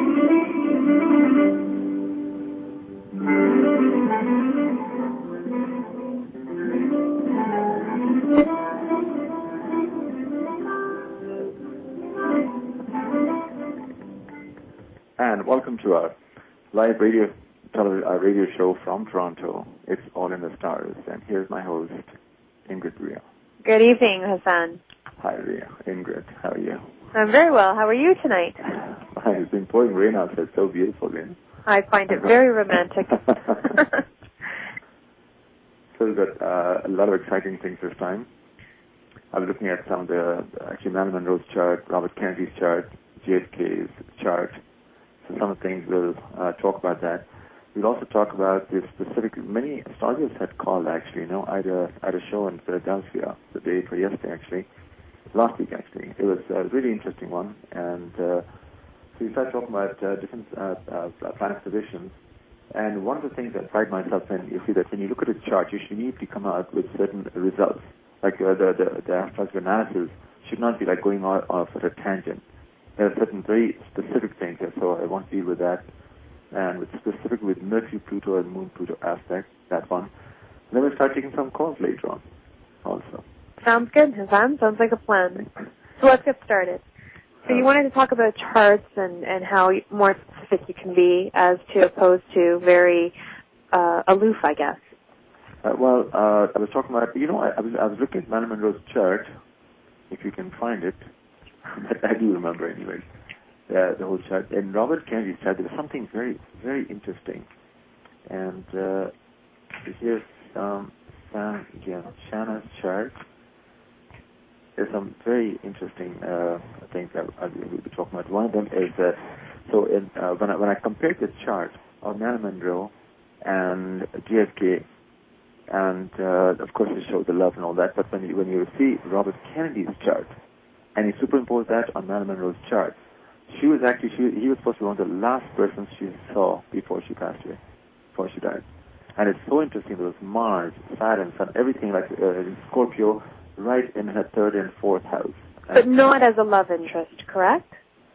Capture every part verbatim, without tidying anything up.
And welcome to our live radio tele- uh, radio show from Toronto. It's All in the Stars, and here's my host, Ingrid Ria. Good evening, Hassan. Hi, Ria. Ingrid, how are you? I'm very well. How are you tonight? It's been pouring rain outside. It's so beautiful, Ria. I find it very romantic. So we've got uh, a lot of exciting things this time. I was looking at some of the, actually, Marilyn Monroe's chart, Robert Kennedy's chart, J F K's chart. So some of the things we'll uh, talk about that. We'll also talk about the specific, many astrologers had called, actually, you know. I had a, I had a show in Philadelphia the day for yesterday, actually, last week, actually. It was a really interesting one. And uh, so we started talking about uh, different uh, uh, planet positions. And one of the things I pride myself in, you see that when you look at a chart, you should immediately come out with certain results. Like uh, the, the, the astrological analysis should not be like going off, off at a tangent. There are certain very specific things, so I want to deal with that. And with specific with Mercury, Pluto, and Moon, Pluto aspect, that one. And then we'll start taking some calls later on, also. Sounds good, Hassan. Sounds like a plan. So let's get started. So you wanted to talk about charts and, and how more specific you can be as to opposed to very uh, aloof, I guess. Uh, well, uh, I was talking about, you know, I, I, was, I was looking at Marilyn Monroe's chart, if you can find it. I do remember anyway, uh, the whole chart. And Robert Kennedy's chart, there was something very, very interesting. And uh, here's um, Sam, again, Shanna's chart. There's some very interesting uh, things that I will be talking about. One of them is that, so in, uh, when, I, when I compared the chart of Marilyn Monroe and J F K, and uh, of course it showed the love and all that, but when you, when you see Robert Kennedy's chart, and you superimpose that on Marilyn Monroe's chart, she was actually, she, he was supposed to be one of the last persons she saw before she passed away, before she died. And it's so interesting, there was Mars, Saturn, Sun, everything like uh, Scorpio, right in her third and fourth house. But not as a love interest, correct?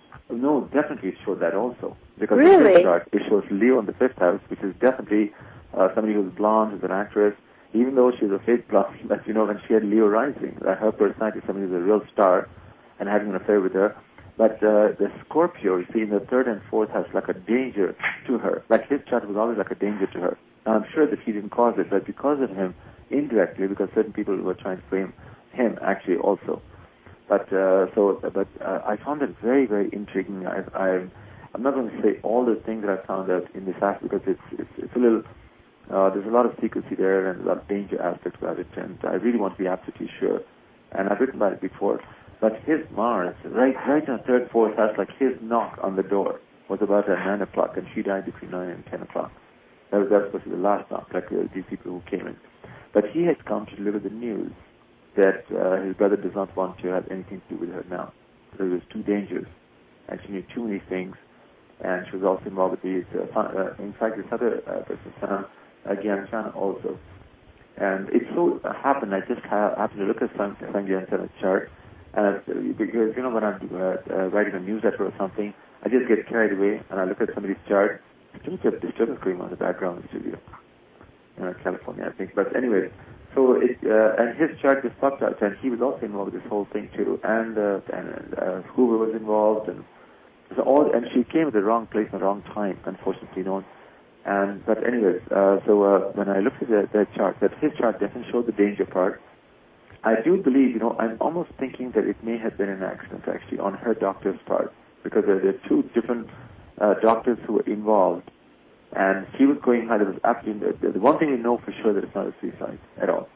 No, definitely it showed that also. Because really? the fifth chart, it shows Leo in the fifth house, which is definitely uh, somebody who's blonde, who's an actress, even though she's a fake blonde, but you know, when she had Leo rising, uh, her personality is somebody who's a real star, and having an affair with her. But uh, the Scorpio, you see, in the third and fourth house, like a danger to her. Like his chart was always like a danger to her. Now, I'm sure that he didn't cause it, but because of him, indirectly, because certain people were trying to frame him, actually, also. But, uh, so, but uh, I found it very, very intriguing. I, I, I'm not going to say all the things that I found out in this aspect, because it's, it's, it's a little, uh, there's a lot of secrecy there and a lot of danger aspects about it, and I really want to be absolutely sure. And I've written about it before. But his Mars, right right in the third, fourth house, like his knock on the door was about at nine o'clock, and she died between nine and ten o'clock. That was, that was supposed to be the last knock, like uh, these people who came in. But he had come to deliver the news that uh, his brother does not want to have anything to do with her now. Because it was too dangerous, and she knew too many things, and she was also involved with these, uh, fun, uh, in fact, this other uh, person, Sam, again, Shanna also. And it so happened, I just ha- happened to look at Sam, Sanjay Sana's chart, and uh, because, you know, when I'm uh, uh, writing a newsletter or something, I just get carried away, and I look at somebody's chart. There's a disturbance going on in the background in the studio. You know, California, I think. But anyway, so it, uh, and his chart just popped out, and he was also involved with this whole thing too. And, uh, and uh, Hoover was involved, and so all, and she came at the wrong place at the wrong time, unfortunately, you know. And, but anyways, uh, so uh, when I looked at the, the chart, that his chart definitely showed the danger part. I do believe, you know, I'm almost thinking that it may have been an accident, actually, on her doctor's part, because there are two different uh, doctors who were involved, and she was going high. There was absolutely, the, the one thing we know for sure that it's not a suicide at all.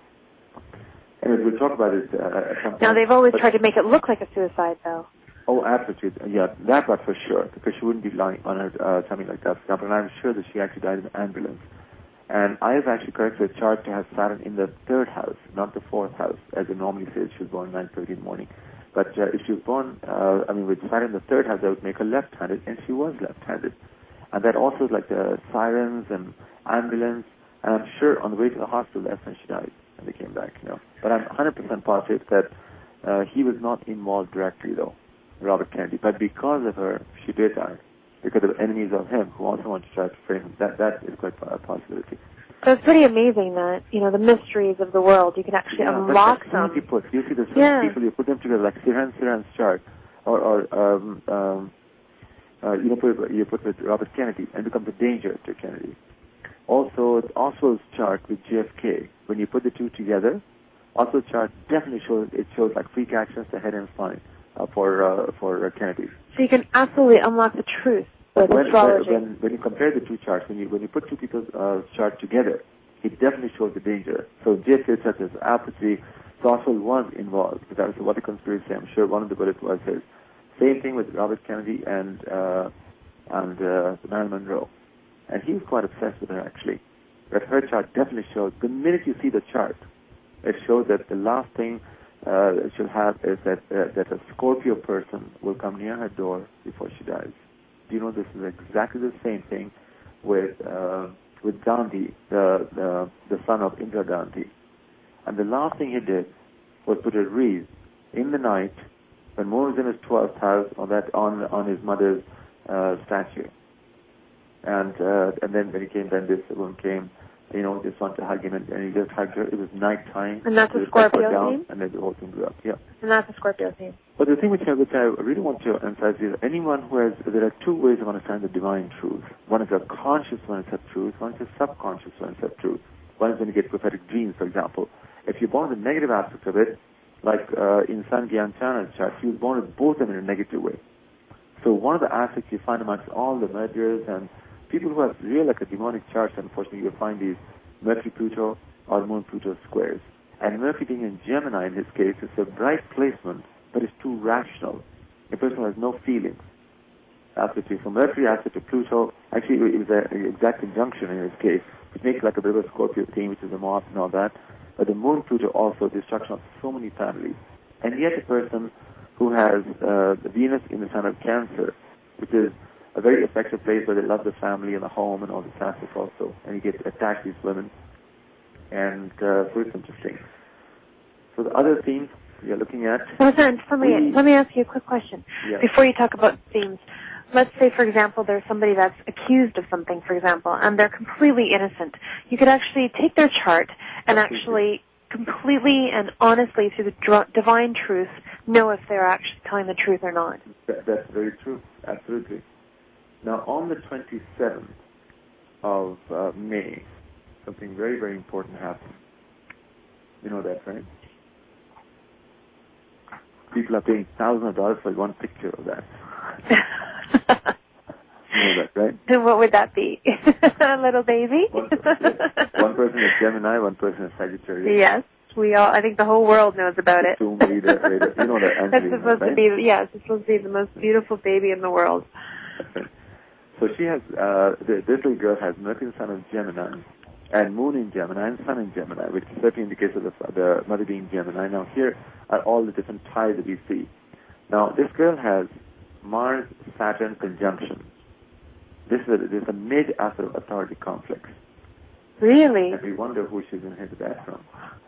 Anyways, we'll talk about it uh, at some point. Now, they've always but, tried to make it look like a suicide, though. Oh, absolutely. Yeah, that part for sure, because she wouldn't be lying on her, uh, something like that, for example, and I'm sure that she actually died in an ambulance. And I have actually corrected the chart to have Saturn in the third house, not the fourth house, as it normally says. She was born nine thirty in the morning. But uh, if she was born, uh, I mean, with Saturn in the third house, that would make her left-handed, and she was left-handed. And that also, like the sirens and ambulance, and I'm sure on the way to the hospital, that's when she died, and they came back, you know. But I'm one hundred percent positive that uh, he was not involved directly, though, Robert Kennedy. But because of her, she did die. because of enemies of him who also want to try to frame him. That that is quite a possibility. So it's pretty amazing that, you know, the mysteries of the world, you can actually yeah, unlock but them. You put, you see the yeah. people, you put them together like Sirhan Sirhan's chart, or, or um, um, uh, you know, put, you put with Robert Kennedy, and becomes a danger to Kennedy. Also, Oswald's chart with J F K, when you put the two together, Oswald's chart definitely shows, it shows like freak actions to head and spine uh, for uh, for uh, Kennedy. So you can absolutely unlock the truth with when, astrology. When, when you compare the two charts, when you when you put two people's uh, chart together, it definitely shows the danger. So J F K such as apathy, so Oswald was involved. That was what the conspiracy. I'm sure one of the bullets was his. Same thing with Robert Kennedy and uh, and uh, Marilyn Monroe. And he was quite obsessed with her, actually. But her chart definitely shows, the minute you see the chart, it shows that the last thing uh, she'll have is that uh, that a Scorpio person will come near her door before she dies. Do you know this is exactly the same thing with uh, with Gandhi, the, the the son of Indira Gandhi. And the last thing he did was put a wreath in the night when Moon was in his twelfth house on that on on his mother's uh, statue. And uh, and then when he came, then this woman came, you know, just wanted to hug him, and, and he just hugged her. It was nighttime. And that's a Scorpio theme? And then the whole thing grew up, yeah. And that's a Scorpio theme. But the thing which I, which I really want to emphasize is anyone who has, there are two ways of understanding the divine truth. One is a conscious one is a truth, one is a subconscious one is a truth. One is when you get prophetic dreams, for example. If you're born with the negative aspect of it, like uh, in San Gyanchana's chart, he was born with both of them in a negative way. So one of the aspects you find amongst all the murderers and people who have real like a demonic charts, unfortunately, you'll find these Mercury-Pluto or Moon-Pluto squares. And Mercury being in Gemini in this case is a bright placement, but it's too rational. A person who has no feelings. Absolutely. From Mercury aspect to Pluto, actually it was an exact conjunction in this case, which makes like a bit of a Scorpio theme, which is a moth and all that. But the Moon-Pluto also, destruction of so many families. And yet a person who has uh, the Venus in the sign of Cancer, which is a very effective place where they love the family and the home and all this aspect also. And you get attacked these women. And uh, so it's interesting. So the other themes you're looking at... Well, then, let me, we, let me ask you a quick question. Yeah. Before you talk about themes, let's say, for example, there's somebody that's accused of something, for example, and they're completely innocent. You could actually take their chart and actually completely and honestly, through the dr- divine truth, know if they're actually telling the truth or not. That, that's very true. Absolutely. Now, on the twenty-seventh of uh, May, something very, very important happened. You know that, right? People are paying thousands of dollars for one picture of that. You know that, right? Then what would that be? A little baby? One, yes. One person is Gemini, one person is Sagittarius. Yes, we all. I think the whole world knows about it. Tomb Raider, Raider. You know that. That's Angelina, supposed right? to be. Yes, it's supposed to be the most beautiful baby in the world. So she has, uh, this little girl has Mercury, Sun of Gemini, and Moon in Gemini, and Sun in Gemini, which certainly indicates the, the mother being Gemini. Now here are all the different ties that we see. Now this girl has Mars-Saturn conjunction. This is a, this is a mid-authority complex. Really? And we wonder who she's inherited that from.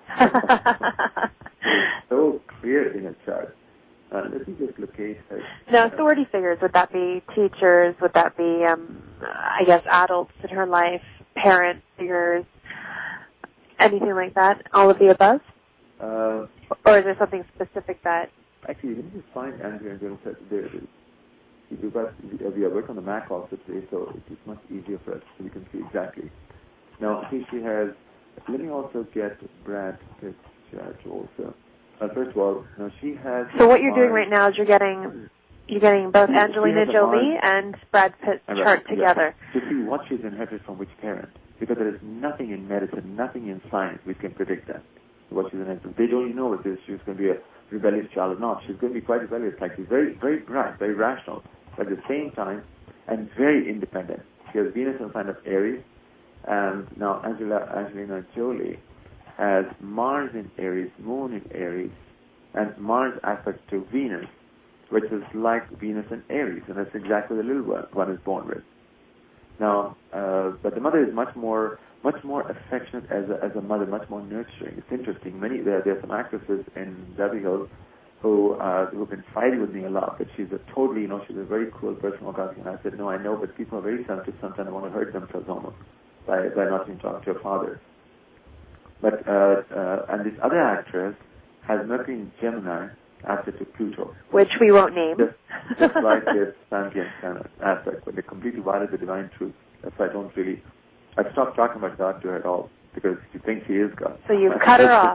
It's so clear in a chart. Uh, let me just locate her. Now, authority figures, would that be teachers? Would that be, um, I guess, adults in her life, parent figures, anything like that? All of the above? Uh, or is there something specific that... Actually, let me just find Andrea and Jonas. We are working on the Mac also today, so it's much easier for us so we can see exactly. Now, here she has... Let me also get Brad Pitt's chart also. Uh, first of all, now she has... So what you're doing right now is you're getting you're getting both she, Angelina she Jolie and Brad Pitt's and chart yeah, together. To see what she's inherited from which parent. Because there is nothing in medicine, nothing in science which can predict that. What she's inherited. They don't even know if she's going to be a rebellious child or not. She's going to be quite rebellious. Like she's very, very bright, very rational. But at the same time, and very independent. She has Venus in the sign of Aries. And now Angela, Angelina Jolie has Mars in Aries, Moon in Aries, and Mars aspect to Venus, which is like Venus in Aries, and that's exactly the little one one is born with. Now, uh, but the mother is much more, much more affectionate as a, as a mother, much more nurturing. It's interesting. Many there, there are some actresses in Beverly Hills who uh, who've been fighting with me a lot, but she's a totally, you know, she's a very cruel person. And I said, no, I know, but people are very sensitive. Sometimes they want to hurt themselves almost by, by not being talked to your father. But, uh, uh, and this other actress has Mercury in Gemini aspect to Pluto. Which we won't name. Just, just like this Santian kind of aspect, but they completely violate the divine truth. That's why I don't really, I've stopped talking about God to her at all, because she thinks he is God. So you've cut her off.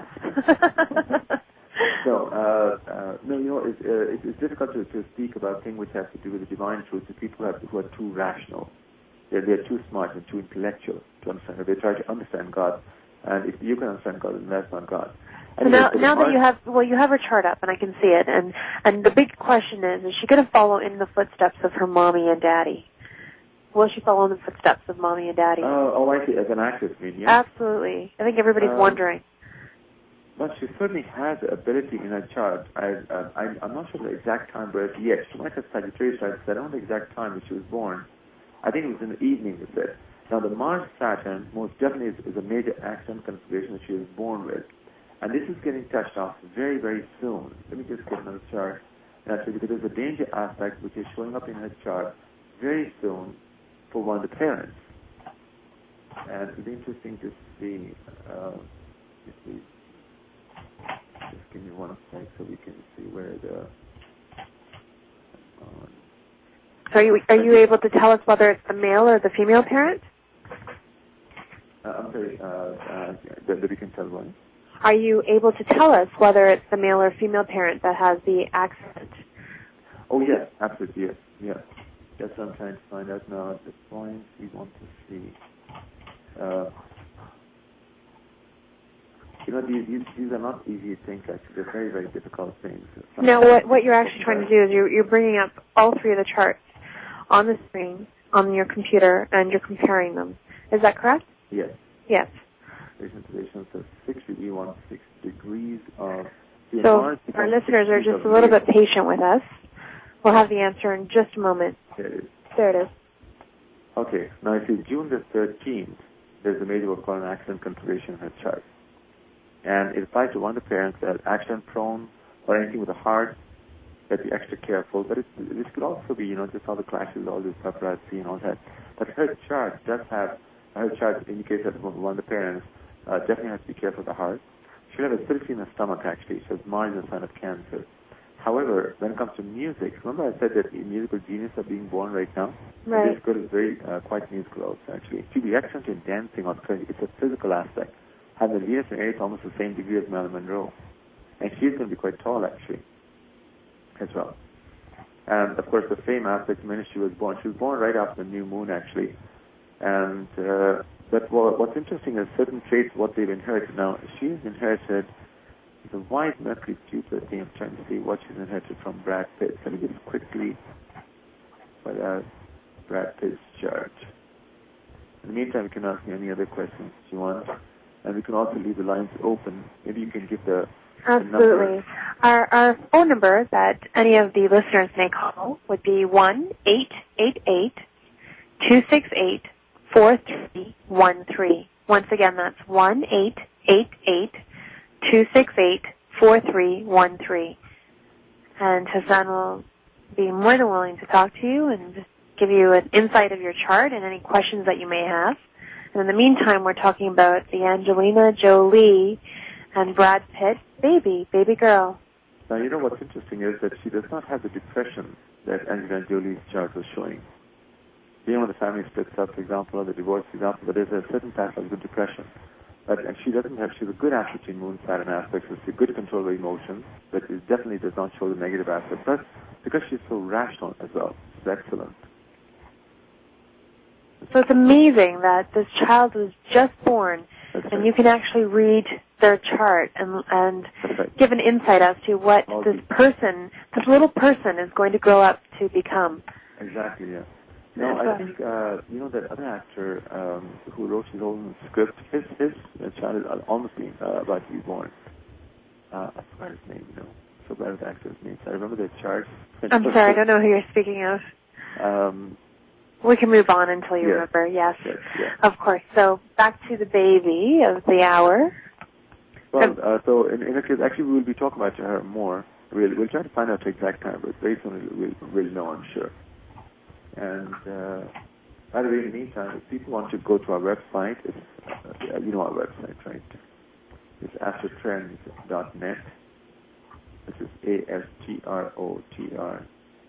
So, uh, uh, no, you know, it's, uh, it's, it's difficult to, to speak about things which have to do with the divine truth to people who, have, who are too rational. They're, they're too smart and too intellectual to understand it. They try to understand God, and if you can understand God, then that's not God. So now, now that you have, well, you have her chart up, and I can see it, and, and the big question is, is she going to follow in the footsteps of her mommy and daddy? Will she follow in the footsteps of mommy and daddy? Uh, oh, I see, as an actress, I mean, yeah. Absolutely. I think everybody's um, wondering. But she certainly has the ability in her chart. I, uh, I, I'm not sure the exact time birth yet. She might have Sagittarius chart, so I don't know the exact time that she was born. I think it was in the evening, they said. Now, the Mars-Saturn most definitely is, is a major accident configuration that she was born with. And this is getting touched off very, very soon. Let me just get another chart. And actually, because there's a danger aspect which is showing up in her chart very soon for one of the parents. And it'll be interesting to see, uh, if we, just give me one sec so we can see where the... Uh, so are you, are you able to tell us whether it's the male or the female parent? Uh, I'm sorry, uh, uh, that, that we can tell one. Are you able to tell us whether it's the male or female parent that has the accident? Oh, yes, absolutely, yes, yes. That's what I'm trying to find out now. At this point, we want to see. Uh, you know, these, these these are not easy things, actually. They're very, very difficult things. Now, what, what you're actually trying to do is you're, you're bringing up all three of the charts on the screen, on your computer, and you're comparing them. Is that correct? Yes. Yes. Relations of six degree one six degrees of. So our listeners are just a little bit patient with us. We'll have the answer in just a moment. There it is. There it is. Okay. Now, you see, June the thirteenth, there's a major what's called an accident configuration in her chart. And it applies to one of the parents that are accident-prone or anything with a heart, that be extra careful. But it, this could also be, you know, just all the clashes, all this paparazzi and all that. But her chart does have, her chart indicates that one of the parents Uh, definitely has to be careful of the heart. She has acidity in the stomach, actually. So it's Mars is a sign of Cancer. However, when it comes to music, remember I said that the musical genius are being born right now? Right. This girl is very, uh, quite musical also, actually. She'd be excellent in dancing or singing. It's a physical aspect. Having the Venus and Aries almost the same degree as Marilyn Monroe. And she's going to be quite tall, actually, as well. And, of course, the fame aspect, the minute she was born, she was born right after the new moon, actually. And, uh, But what's interesting is certain traits, what they've inherited. Now, she's inherited the white Mercury Jupiter thing. I'm trying to see what she's inherited from Brad Pitt. Let me just quickly put out Brad Pitt's chart. In the meantime, you can ask me any other questions you want. And we can also leave the lines open. Maybe you can give the, Absolutely. the number. Our, our phone number that any of the listeners may call would be one eight eight eight two six eight four three one three. Once again, that's one eight eight eight two six eight four three one three. And Hassan will be more than willing to talk to you and give you an insight of your chart and any questions that you may have. And in the meantime, we're talking about the Angelina Jolie and Brad Pitt baby, baby girl. Now, you know what's interesting is that she does not have the depression that Angelina Jolie's chart was showing. Being when the family splits up, for example, or the divorce, for example, but there's a certain pathology of depression. But and she doesn't have, she's a good aspect in Moon Saturn aspects, so she's a good control of emotions, but it definitely does not show the negative aspect. But because she's so rational as well, it's excellent. So it's amazing that this child was just born, That's and right. you can actually read their chart and and right. give an insight as to what All this the, person, this little person, is going to grow up to become. Exactly, yeah. No, I think, uh, you know, that other actor um, who wrote his own script, his his uh, child is almost being, uh, about to be born. Uh, I forgot his name, you know. So bad with actors' names. I remember their charts. I'm sorry, I don't know who you're speaking of. Um, we can move on until you yes, remember, yes. yes, yes. Of course. So back to the baby of the hour. Well, uh, so in, in a case, actually we will be talking about her more We'll, we'll try to find out the exact time, but very soon we'll, we'll know, I'm sure. And uh, by the way, in the meantime, if people want to go to our website, it's, uh, you know our website, right? It's astrotrends dot net. This is A S T R O T R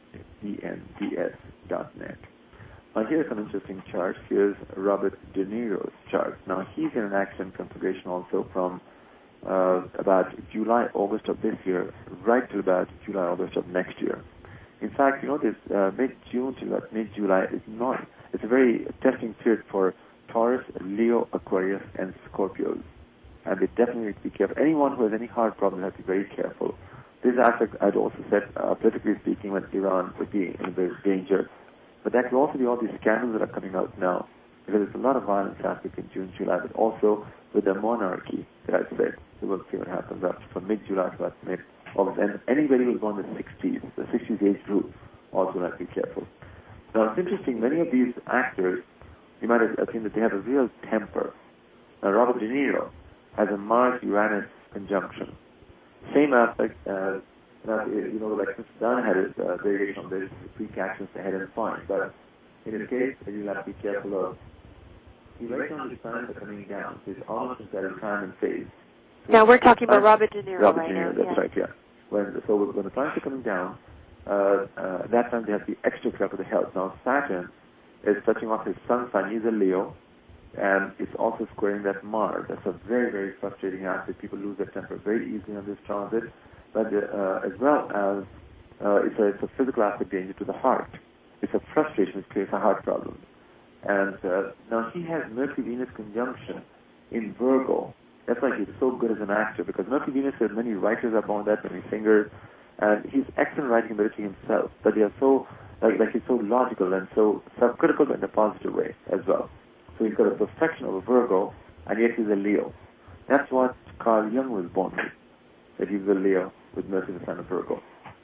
E N D S dot net. Now, here are some interesting charts. Here's Robert De Niro's chart. Now, he's in an action configuration also from uh, about July, August of this year, right till about July, August of next year. In fact, you know, this uh, mid-June till about mid-July is not, it's a very testing period for Taurus, Leo, Aquarius, and Scorpios. And they definitely need to be careful. Anyone who has any heart problem has to be very careful. This aspect, I'd also said, uh, politically speaking, with Iran would be in a bit of danger. But that could also be all these scandals that are coming out now, because there's a lot of violence happening in June, July, but also with the monarchy that I said. So we'll see what happens up from mid-July to about mid-August. And anybody who's born in the sixties, the sixties age group, also have to be careful. Now, it's interesting, many of these actors, you might have seen that they have a real temper. Now, Robert De Niro has a Mars-Uranus conjunction. Same aspect as, you know, like Mister Dunn had his uh, variation on this, freak actions ahead and fine. But in his case, you'll have to be careful of, he right now the planets are coming down. So he's almost at a time and phase. Now we're talking about Robert De Niro Robert right De Niro, now. that's yeah. right, yeah. When, so when the planets are coming down, uh, uh, at that time they have to be extra careful with the health. Now Saturn is touching off his sun sign. He's a Leo. And it's also squaring that Mars. That's a very, very frustrating aspect. People lose their temper very easily on this transit. But uh, as well as uh, it's, a, it's a physical aspect danger to the heart. It's a frustration which creates a heart problem. And uh, now he has Mercury-Venus conjunction in Virgo. That's why he's so good as an actor, because Mercury-Venus, has many writers are born that, many singers, and he's excellent writing ability himself. But they are so, like, like he's so logical and so self-critical, but in a positive way as well. So he's got a perfection of a Virgo, and yet he's a Leo. That's what Carl Jung was born with, that he's a Leo with Mercury, the sign of Virgo.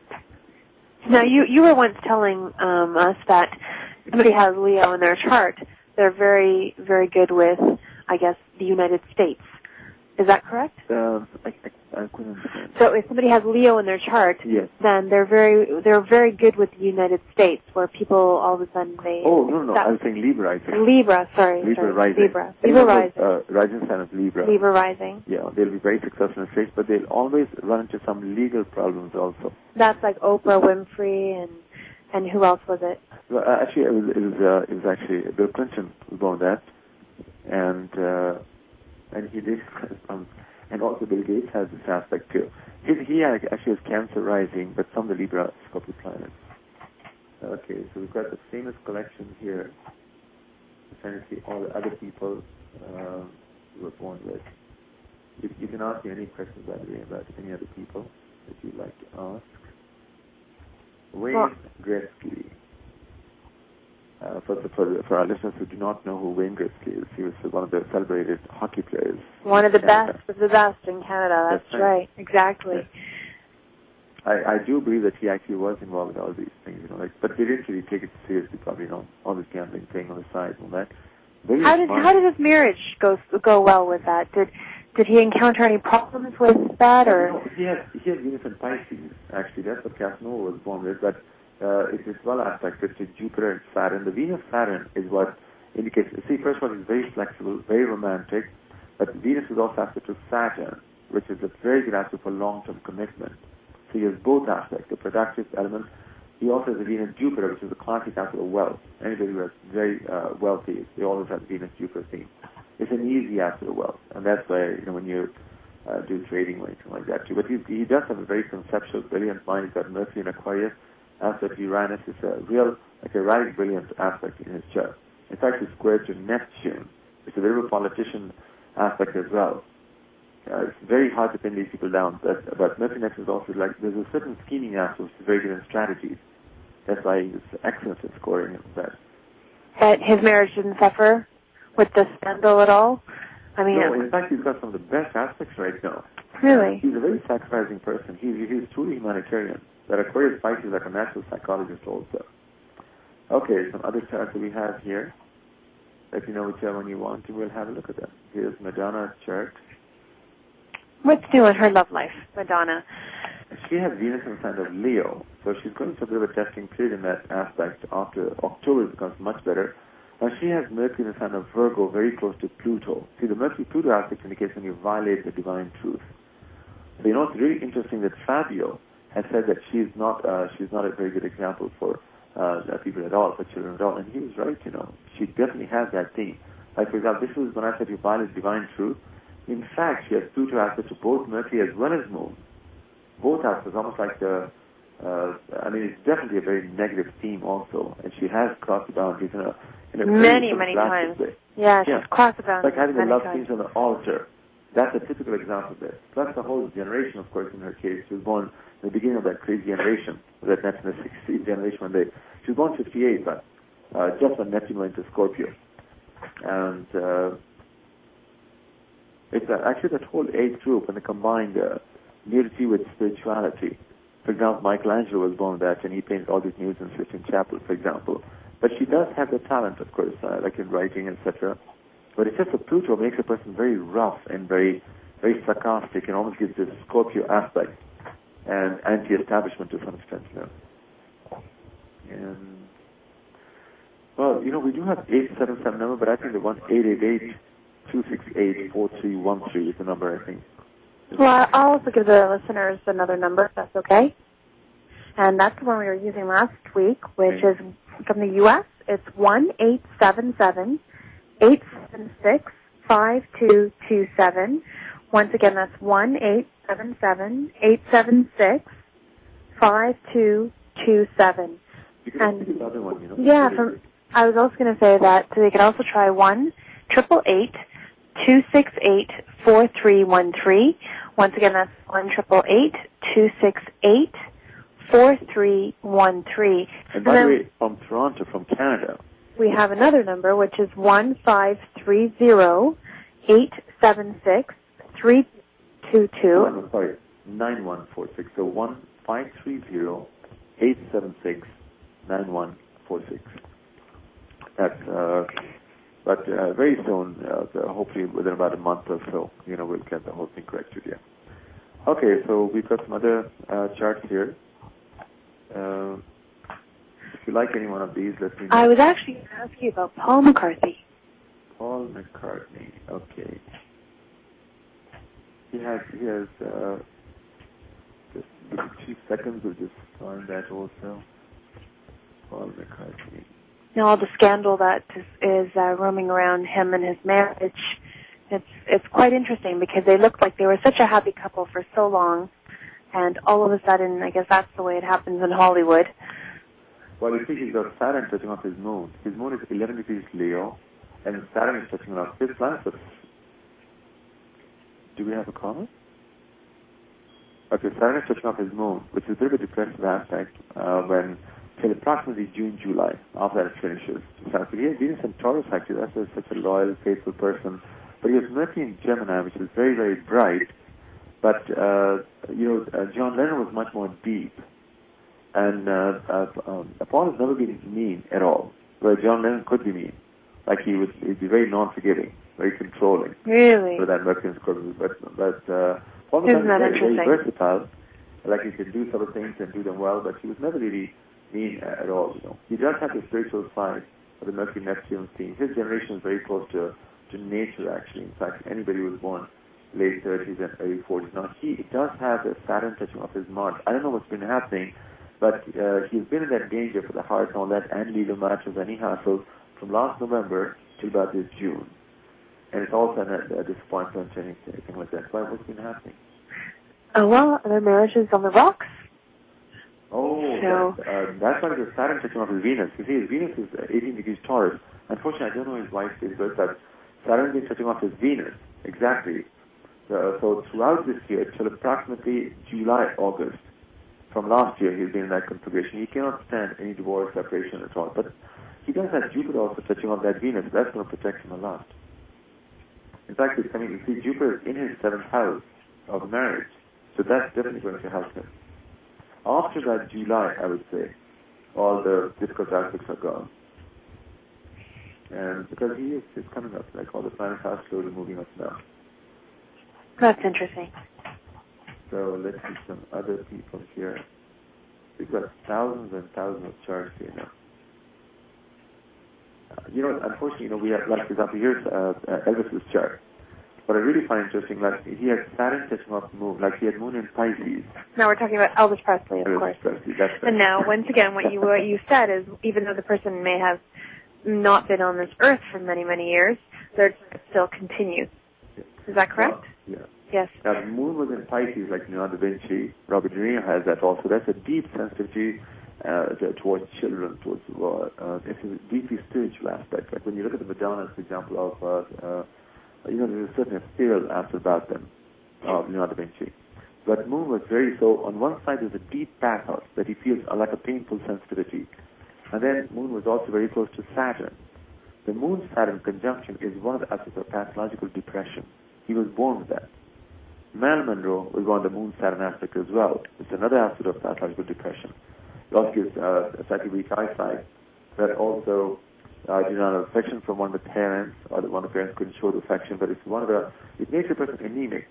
Now, you, you were once telling um, us that somebody has Leo in their chart. They're very, very good with, I guess, the United States. Is that correct? Um, I, I, I couldn't understand. So if somebody has Leo in their chart, yes. then they're very they're very good with the United States, where people all of a sudden they... Oh, no, no, no. I was saying Libra, I think. Libra, sorry. Libra sorry. rising. Libra. Libra rising. Uh, rising sign of Libra. Libra rising. Yeah, they'll be very successful in the States, but they'll always run into some legal problems also. That's like Oprah Winfrey and and who else was it? Well, uh, actually, it was, it was, uh, it was actually Bill Clinton who born that, and uh, and he did, um, and also Bill Gates has this aspect too. He, he actually has Cancer rising, but some of the Libra Scorpio planets. Okay, so we've got the famous collection here. I'm trying to see all the other people uh, who were born with. You, you can ask me any questions, by the way, about any other people that you'd like to ask. Wayne well, Gretzky. Uh, for, the, for, the, for our listeners who do not know who Wayne Gretzky is, he was one of the celebrated hockey players. One of the best of the best in Canada, that's, that's right. right, exactly. Yes. I, I do believe that he actually was involved in all these things, you know, like, but they didn't really take it seriously, probably, you know, all this gambling thing on the side and all that. Very how did how did his marriage go go well with that? Did did he encounter any problems with that, or? No, he has he has Venus and Pisces. Actually, that's what Casanova was born with, but. Uh, it is well aspected to Jupiter and Saturn. The Venus-Saturn is what indicates, see, first one is very flexible, very romantic, but Venus is also aspect to Saturn, which is a very good aspect for long-term commitment. So he has both aspects, the productive element. He also has the Venus-Jupiter, which is the classic aspect of wealth. Anybody who is very uh, wealthy, they always have the Venus-Jupiter theme. It's an easy aspect of wealth, and that's why, you know, when you uh, do trading or anything like that too. But he, he does have a very conceptual, brilliant mind. He's got Mercury in Aquarius. Aspect Uranus is a real, like a radically brilliant aspect in his chart. In fact, he's squared to Neptune. It's a very real politician aspect as well. Uh, it's very hard to pin these people down, but, but Neptune is also like, there's a certain scheming aspect which is very good in strategies. That's why he's excellent at scoring and that. But his marriage didn't suffer with the scandal at all? I mean, no, in fact, he's got some of the best aspects right now. Really? He's a very sacrificing person. He's, he's truly humanitarian. That Aquarius Pisces is like a natural psychologist also. Okay, some other charts that we have here. Let you know whichever one you want to. We'll have a look at them. Here's Madonna's chart. What's new in her love life, Madonna? she has Venus in the sign of Leo, so she's going through a bit of a testing period in that aspect. After October, it becomes much better. And she has Mercury in the sign of Virgo, very close to Pluto. See, the Mercury-Pluto aspect indicates when you violate the divine truth. So you know, it's really interesting that Fabio has said that she's not uh, she's not a very good example for uh, people at all, for children at all, and he was right. You know, she definitely has that theme. Like for example, this is when I said you violate divine truth. In fact, she has Pluto aspects to both Mercury as well as Moon. Both aspects, almost like the. Uh, I mean, it's definitely a very negative theme also, and she has crossed the boundaries in a in a many many times. Way. Yeah, she's yeah. crossed the boundaries. Like having the love times. scenes on the altar. That's a typical example of this. Plus the whole generation, of course, in her case. She was born in the beginning of that crazy generation, that Neptune, the sixteenth generation when they, she was born fifty-eight, but uh, just when Neptune went to Scorpio. And uh, it's uh, actually that whole age group, and they combined uh, nudity with spirituality. For example, Michelangelo was born with that, and he painted all these nudes in Sistine Chapel, for example. But she does have the talent, of course, uh, like in writing, et cetera. But it's just that Pluto makes a person very rough and very, very sarcastic, and almost gives this Scorpio aspect and anti-establishment to some extent, you know. And well, you know, we do have eight seven seven number, but I think the one eight eight eight two six eight four three one three is the number, I think. Well, I'll also give the listeners another number, if that's okay. And that's the one we were using last week, which okay. is from the U S It's one eight seven seven eight seven six five two two seven. Once again, that's one eight seven seven eight seven six five two two seven. You can and the other one, you know. Yeah, from, I was also going to say that they could also try one triple eight two six eight four three one three. Once again, that's one triple eight two six eight four three one three. And by the way, from Toronto, from Canada, we have another number, which is one five three zero eight seven six three two two. Oh, sorry, nine one four six. So one five three zero eight seven six nine one four six. That's uh, but uh, very soon, uh, hopefully within about a month or so, you know, we'll get the whole thing corrected. Yeah. Okay, so we've got some other uh, charts here. Uh, if you like any one of these, let me know. I was actually going to ask you about Paul McCartney. Paul McCartney. Okay. He has he has uh, just a few seconds. We'll just find that also. Paul McCartney. Now, all the scandal that is, is uh, roaming around him and his marriage, it's it's quite interesting because they looked like they were such a happy couple for so long, and all of a sudden, I guess that's the way it happens in Hollywood. Well, you see, he's got Saturn touching off his moon. His moon is eleven degrees Leo, and Saturn is touching off his planet. Do we have a comment? Okay, Saturn is touching off his moon, which is a bit of a depressive aspect uh, when till approximately June, July. After that it finishes. So he has Venus in Taurus, actually. That's a, such a loyal, faithful person. But he has Mercury in Gemini, which is very, very bright. But, uh, you know, uh, John Lennon was much more deep. And uh, uh, um, Paul has never been mean at all, where John Lennon could be mean. Like he would he'd be very non-forgiving, very controlling. Really? For that Mercury in Scorpio. But, but uh, Paul was Isn't that very, interesting? very versatile. Like he could do some things and do them well, but he was never really mean at all, you know. He does have the spiritual side of the Mercury Neptune theme. His generation is very close to, to nature, actually. In fact, anybody who was born late thirties and early forties. Now, he does have a Saturn touching off his Mars. I don't know what's been happening, but uh, he's been in that danger for the heart and all that, and legal matches and he hassled from last November till about this June. And it's also a, a disappointment or anything, anything like that. Why, what's been happening? Oh, well, their marriage is on the rocks. Oh, so, that, uh, that's why the Saturn touching off his Venus. You see, his Venus is uh, eighteen degrees Taurus. Unfortunately, I don't know his wife's date, but Saturn is touching off his Venus. Exactly. Uh, so throughout this year, till approximately July, August, from last year, he's been in that configuration. He cannot stand any divorce, separation at all. But he does have Jupiter also touching off that Venus. That's going to protect him a lot. In fact, it's coming, you see, Jupiter is in his seventh house of marriage. So that's definitely going to help him. After that July, I would say, all the difficult aspects are gone. And because he is he's coming up, like all the planets are slowly moving up now. That's interesting. so let's see some other people here. We've got thousands and thousands of charts here now. Uh, you know, unfortunately, you know, we have, like, for example, here's uh, uh, Elvis's chart. What I really find interesting, like, he had Saturn touching off the move, like he had Moon in Pisces. Now we're talking about Elvis Presley, of Elvis course. Presley, that's right. And now, once again, what you what you said is, even though the person may have not been on this earth for many, many years, their chart still continues. Yeah. Is that correct? Well, yeah. Yes. Now, the Moon was in Pisces, like Leonardo da Vinci. Robert De Niro has that also. That's a deep sensitivity uh, to, towards children, towards uh, uh, it's a deeply spiritual aspect. Like when you look at the Madonnas, for example, of uh, uh, you know, there's a certain ethereal aspect about them, of Leonardo da Vinci. But Moon was very so. On one side, there's a deep pathos that he feels uh, like a painful sensitivity, and then Moon was also very close to Saturn. The Moon-Saturn conjunction is one of the aspects of pathological depression. He was born with that. Marilyn Monroe was on the Moon-Saturn aspect as well. It's another aspect of pathological depression. It also gives uh, a slightly weak eyesight, but also uh, did not have affection from one of the parents, or that one of the parents couldn't show the affection, but it's one of the, it makes a person anemic,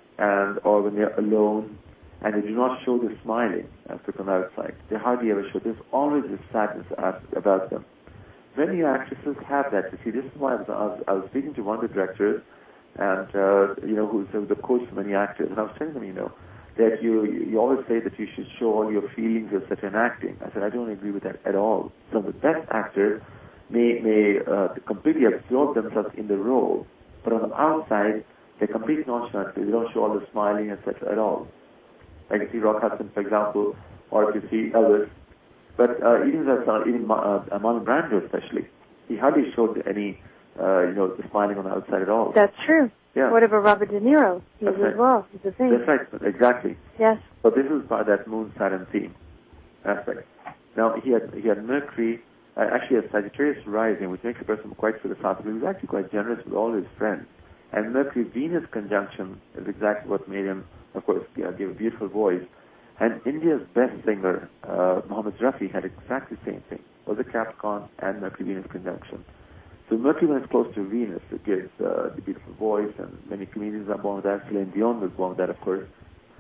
and or when they're alone, and they do not show the smiling aspect on the outside. They hardly ever show. There's always this sadness about them. Many actresses have that. You see, this is why I was, I was, I was speaking to one of the directors, and uh, you know, who's the coach for many actors, and I was telling them, you know, that you you always say that you should show all your feelings as such in acting. I said I don't agree with that at all. Some of the best actors may may uh, completely absorb themselves in the role, but on the outside they're completely nonchalant. They don't show all the smiling, et cetera at all. Like you see Rock Hudson, for example, or if you see Elvis. But uh, even as uh, even uh, Marlon Brando especially, he hardly showed any. Uh, you know, the smiling on the outside at all. That's true. Yeah. What about Robert De Niro? He's That's as right. well. He's the same. That's right. Exactly. Yes. So this is part of that Moon-Saturn theme aspect. Now, he had he had Mercury, uh, actually a Sagittarius rising, which makes a person quite philosophical. He was actually quite generous with all his friends. And Mercury-Venus conjunction is exactly what made him, of course, uh, give a beautiful voice. And India's best singer, uh, Mohammed Rafi, had exactly the same thing. It was a Capricorn and Mercury-Venus conjunction. So Mercury, when it's close to Venus, it gives uh, the beautiful voice, and many comedians are born with that. Celine Dion was born with that, of course.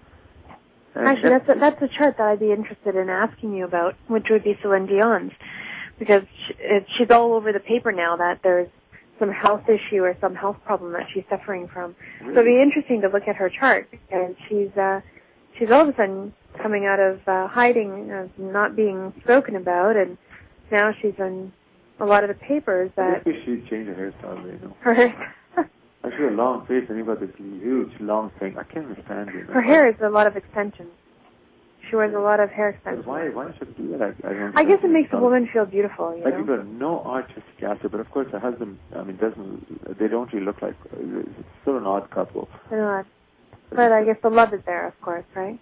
And Actually, that's a, that's a chart that I'd be interested in asking you about, which would be Celine Dion's, because she, it, she's all over the paper now that there's some health issue or some health problem that she's suffering from. Really? So it'd be interesting to look at her chart, because she's uh, she's all of a sudden coming out of uh, hiding, of not being spoken about, and now she's in a lot of the papers that... I wish she'd change her hairstyle, you know. Her hair... Actually, a long face, and you've got this huge, long thing. I can't understand it. Her hair is a lot of extensions. She wears a lot of hair extensions. But why, why should she do that? I, I, don't I guess it makes a woman feel beautiful, you like know? people have no artistic aspect, but of course her husband, I mean, doesn't, they don't really look like, it's still an odd couple. They're not. But I guess the love is there, of course, right?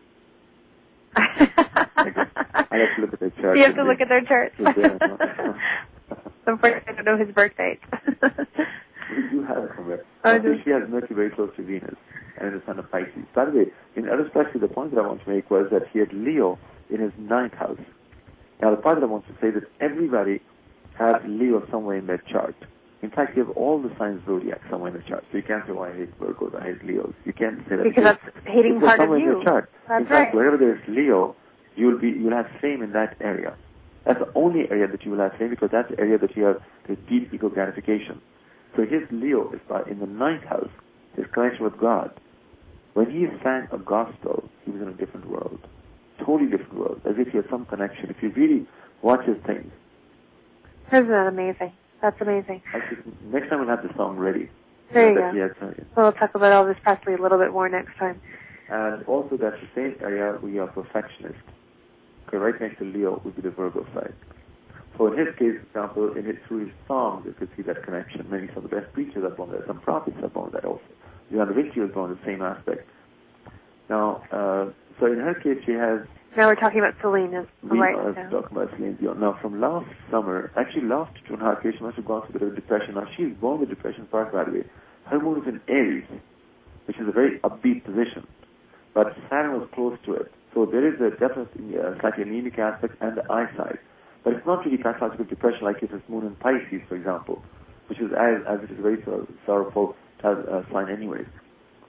I have to look at their chart. You have to look at their charts. Unfortunately, I don't know his birth date. We do have it somewhere. Oh, Actually, she has Mercury very close to Venus and the Sun of Pisces. By the way, in Elvis Presley, the point that I want to make was that he had Leo in his ninth house. Now, the part that I want to say that everybody has Leo somewhere in their chart. In fact, you have all the signs zodiac somewhere in the chart. So you can't say, well, I hate Virgos, I hate Leos. You can't say that. Because that's hating part of you. In your chart. That's in fact, right. wherever there's Leo, you'll be you'll have fame in that area. That's the only area that you will have fame, because that's the area that you have the deep ego gratification. So his Leo is in the ninth house, his connection with God. When he sang a gospel, he was in a different world. Totally different world, as if he had some connection. If you really watch his things. Isn't that amazing? That's amazing. Actually, next time we'll have the song ready. There you that go. Has, uh, We'll talk about Elvis Presley a little bit more next time. And also that's the same area we are perfectionist. Okay, right next to Leo would be the Virgo side. So in his case, for example, in his, through his songs, you could see that connection. Maybe some of the best preachers are born there. Some prophets are born there also. Leonardo da Vinci was born in the same aspect. Now, uh, so in her case, she has... Now we're talking about Celine. Is We right are now. talking about Celine Dion. Now, from last summer, actually last two and a half years, she must have gone through a bit of depression. Now, she's born with depression part, by the way. Her moon is in Aries, which is a very upbeat position. But Saturn was close to it. So there is a definite, uh, slightly anemic aspect and the eyesight. But it's not really pathological depression like if it's moon in Pisces, for example, which is as, as it is a very sor- sorrowful uh, sign anyways.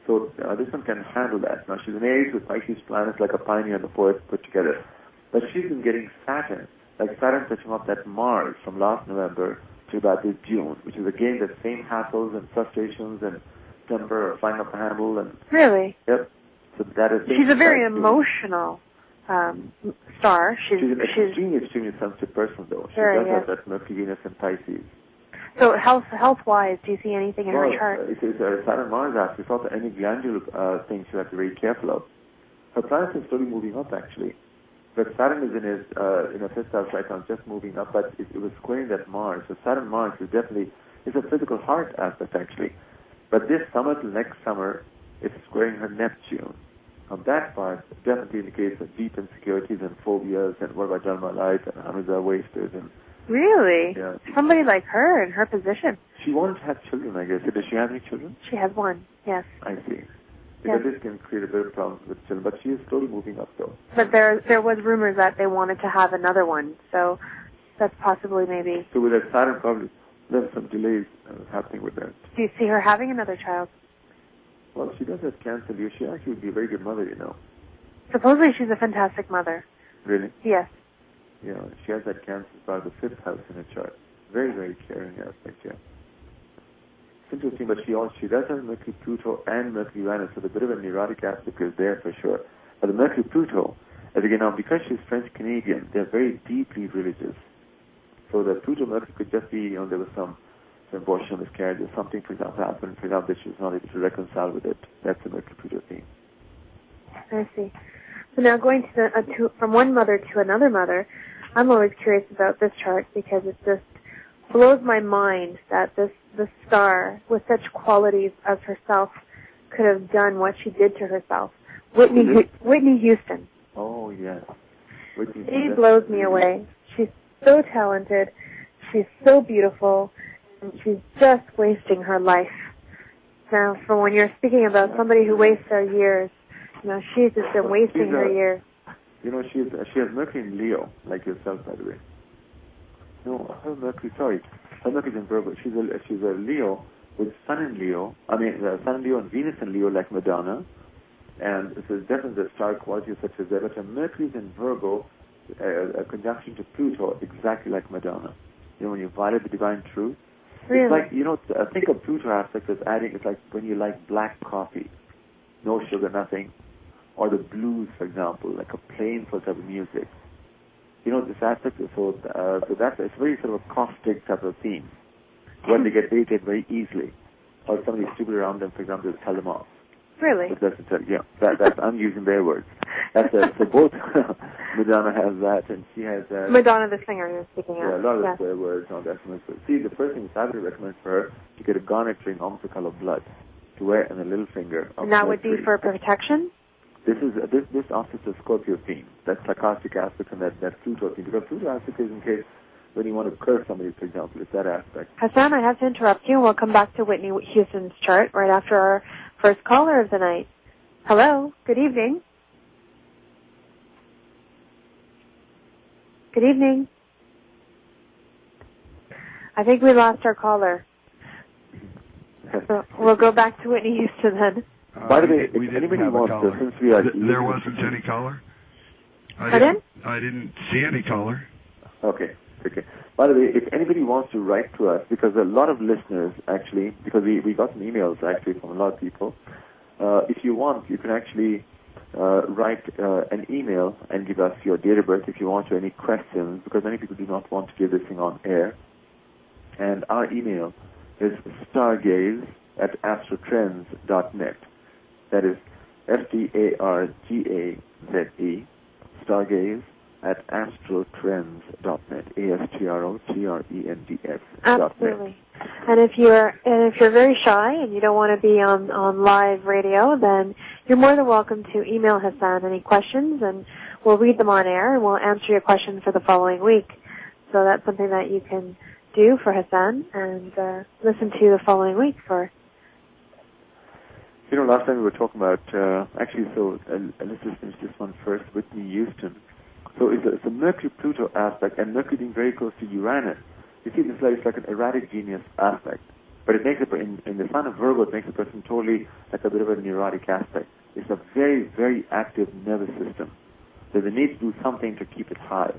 So uh, this one can handle that. Now she's an Aries with Pisces planets like a pioneer and the poet put together. But she's been getting Saturn, like Saturn touching up that Mars from last November to about this June, which is again the same hassles and frustrations and temper or flying up the handle and... Really? Yep. So that is... She's a very emotional um, star. She's, she's an she's extremely, extremely sensitive person, though. She very, does yes. have that Mercury, Venus, and Pisces. So health, health-wise, do you see anything in well, her chart? Uh, it's, it's a Saturn Mars aspect. It's also any glandular uh, things you have to be very careful of. Her planets are slowly moving up, actually. But Saturn is in his uh, in a fifth house right now, just moving up, but it, it was squaring that Mars. So Saturn Mars is definitely it's a physical heart aspect, actually. But this summer to next summer, it's squaring her Neptune. On that part, definitely indicates deep insecurities and phobias and what have I done in my life and how many are wasted and... Really? Yeah. Somebody like her in her position. She wanted to have children, I guess. Does she have any children? She has one, yes. I see. Yes. Because this can create a bit of problems with children, but she is slowly moving up, though. But there there was rumors that they wanted to have another one, so that's possibly maybe... So with that Saturn, probably there's some delays uh, happening with that. Do you see her having another child? Well, she does have cancer. She actually would be a very good mother, you know. Supposedly she's a fantastic mother. Really? Yes. Yeah, she has that cancer as part of the fifth house in her chart. Very, very caring aspect, yeah. It's interesting, but she also, she does have Mercury, Pluto, and Mercury, Uranus, so the bit of a neurotic aspect is there for sure. But the Mercury, Pluto, as again now, because she's French-Canadian, they're very deeply religious. So the Pluto Mercury could just be, you know, there was some, some abortion, miscarriage, or something, for example, happened, for example, that she was not able to reconcile with it. That's the Mercury, Pluto theme. I see. So now going to, the, uh, to from one mother to another mother, I'm always curious about this chart because it just blows my mind that this, this star, with such qualities as herself, could have done what she did to herself. Whitney Whitney Houston. Oh, yes. Whitney She blows me away. She's so talented. She's so beautiful. And she's just wasting her life. Now, for when you're speaking about somebody who wastes their years, you know, she's just been wasting she's her a, years. You know, she's, uh, she has Mercury in Leo, like yourself, by the way. No, her Mercury, sorry. Her Mercury's in Virgo. She's a, she's a Leo with Sun in Leo. I mean, uh, Sun in Leo and Venus in Leo, like Madonna. And so there's definitely the star qualities such as that. But her Mercury's in Virgo, uh, a conjunction to Pluto, exactly like Madonna. You know, when you violate the divine truth. Really? It's like, you know, uh, think of Pluto aspect as adding, it's like when you like black coffee, no sugar, nothing. Or the blues, for example, like a plain sort of music. You know, this aspect is so, uh, so that's, it's very sort of a caustic type of theme. When they get dated very easily. Or somebody stupid around them, for example, they'll tell them off. Really? But that's, a, yeah, that, that's, I'm using their words. That's a, so both, Madonna has that and she has that. Madonna the singer you're speaking of. Yeah, a lot of yes. swear words on that. See, the first thing is I would recommend for her to get a garnet ring almost the color of blood to wear in the little finger. And that would be for protection? This is uh, this this aspect is Scorpio theme. That's sarcastic aspect and that, that Pluto theme. Because Pluto aspect is in case when you want to curse somebody, for example, it's that aspect. Hassan, I have to interrupt you. We'll come back to Whitney Houston's chart right after our first caller of the night. Hello. Good evening. Good evening. I think we lost our caller. So we'll go back to Whitney Houston then. Uh, By the way, we if didn't anybody have a wants caller. to, since we are... Th- there wasn't any caller? I Pardon? didn't, I didn't see any caller. Okay, okay. By the way, if anybody wants to write to us, because a lot of listeners, actually, because we, we got some emails, actually, from a lot of people, uh, if you want, you can actually uh, write uh, an email and give us your date of birth if you want to, any questions, because many people do not want to give this thing on air. And our email is stargaze at astrotrends dot net. That is S T A R G A Z E, stargaze at astrotrends dot net. A S T R O T R E N D S dot net. Absolutely. And if you're and if you're very shy and you don't want to be on, on live radio, then you're more than welcome to email Hassan any questions, and we'll read them on air and we'll answer your question for the following week. So that's something that you can do for Hassan and uh, listen to the following week for. You know, last time we were talking about, uh, actually, so uh, let's just finish this one first, Whitney Houston. So it's a, it's a Mercury-Pluto aspect, and Mercury being very close to Uranus. You see, this is like, it's like an erratic genius aspect. But it makes it, in, in the sign of Virgo, it makes a person totally like a bit of a neurotic aspect. It's a very, very active nervous system. So they need to do something to keep it high.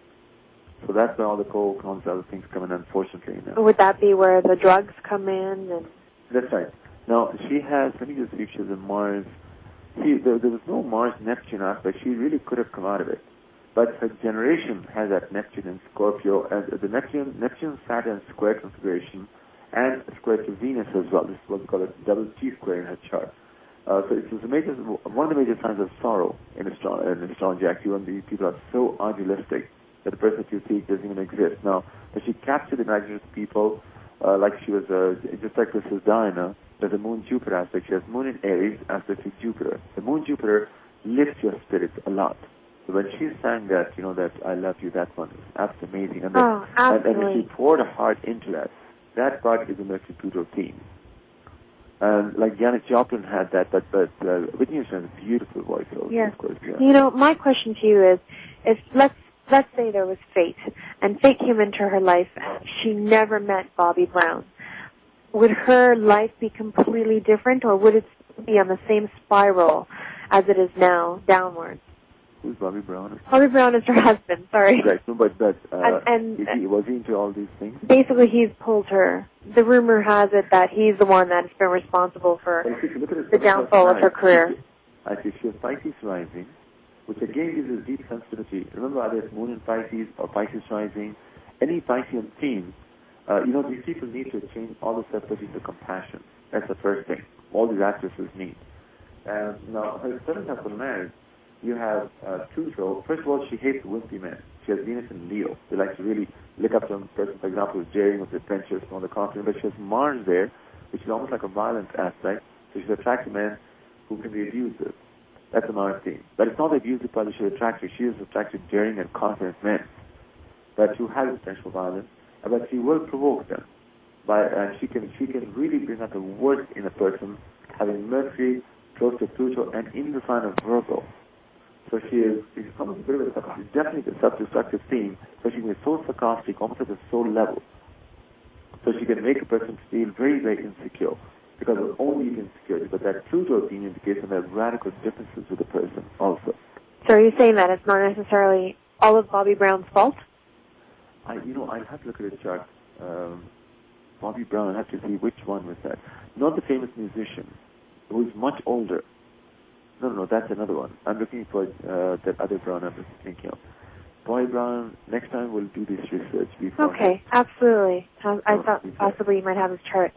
So that's where all the cold, comes, other things come in, unfortunately. You know. Would that be where the drugs come in? And That's right. Now, she has, let me just see if she's in Mars. See, there, there was no Mars-Neptune aspect. She really could have come out of it. But her generation has that Neptune in Scorpio, as the Neptune, Neptune-Saturn square configuration, and square to Venus as well. This is what we call a double T-square in her chart. Uh, so it's a major, one of the major signs of sorrow in, astro- in astrology, actually, when these people are so idealistic that the person that you see doesn't even exist. Now, but she captured the imagination of people, uh, like she was, uh, just like this is Diana, there's a Moon-Jupiter aspect. She has Moon in Aries aspect to Jupiter. The Moon-Jupiter lifts your spirit a lot. So when she sang that, you know, that I love you, that one is absolutely amazing. And, then, oh, absolutely. and, and when she poured her heart into that, that part is a Mercury-Pluto theme. And like Janis Joplin had that, but, but uh, Whitney Houston has a beautiful voice, also, yes. of course. Yeah. You know, my question to you is, if let's let's say there was fate, and fate came into her life, she never met Bobby Brown. Would her life be completely different, or would it be on the same spiral as it is now, downwards? Who's Bobby Brown? Bobby Brown is her husband, sorry. Right, no, but, but uh, and, and, he, was he into all these things? Basically, he's pulled her. The rumor has it that he's the one that's been responsible for well, see, look at the downfall of her career. I see she has Pisces rising, which again gives us deep sensitivity. Remember, either it's Moon in Pisces or Pisces rising, any Piscean theme, uh, you know, these people need to change all the separately to compassion. That's the first thing. All these actresses need. And now, her seventh house of marriage, you have uh, Pluto. First of all, she hates wimpy men. She has Venus in Leo. They like to really look up to a person, for example, who's daring, with adventurous, on the continent. But she has Mars there, which is almost like a violent aspect. So she's attracted men who can be abusive. That's a Mars theme. But it's not the abusive part that she's attracted. She is attracted to daring and confident men. But who have potential violence. But she will provoke them. By, and she can she can really bring out the worst in a person, having Mercury close to Pluto and in the sign of Virgo. So she is, she's almost a bit of a, she's definitely a self-destructive theme, so she can be so sarcastic, almost at the soul level. So she can make a person feel very, very insecure, because of only insecurity. But that Pluto theme indicates that there are radical differences with the person also. So are you saying that it's not necessarily all of Bobby Brown's fault? I, you know, I'll have to look at a chart. Um, Bobby Brown, I have to see which one was that. Not the famous musician, who is much older. No, no, no, that's another one. I'm looking for uh, that other Brown I'm thinking of. Bobby Brown, next time we'll do this research before. Okay, absolutely. I, I thought possibly you might have his chart.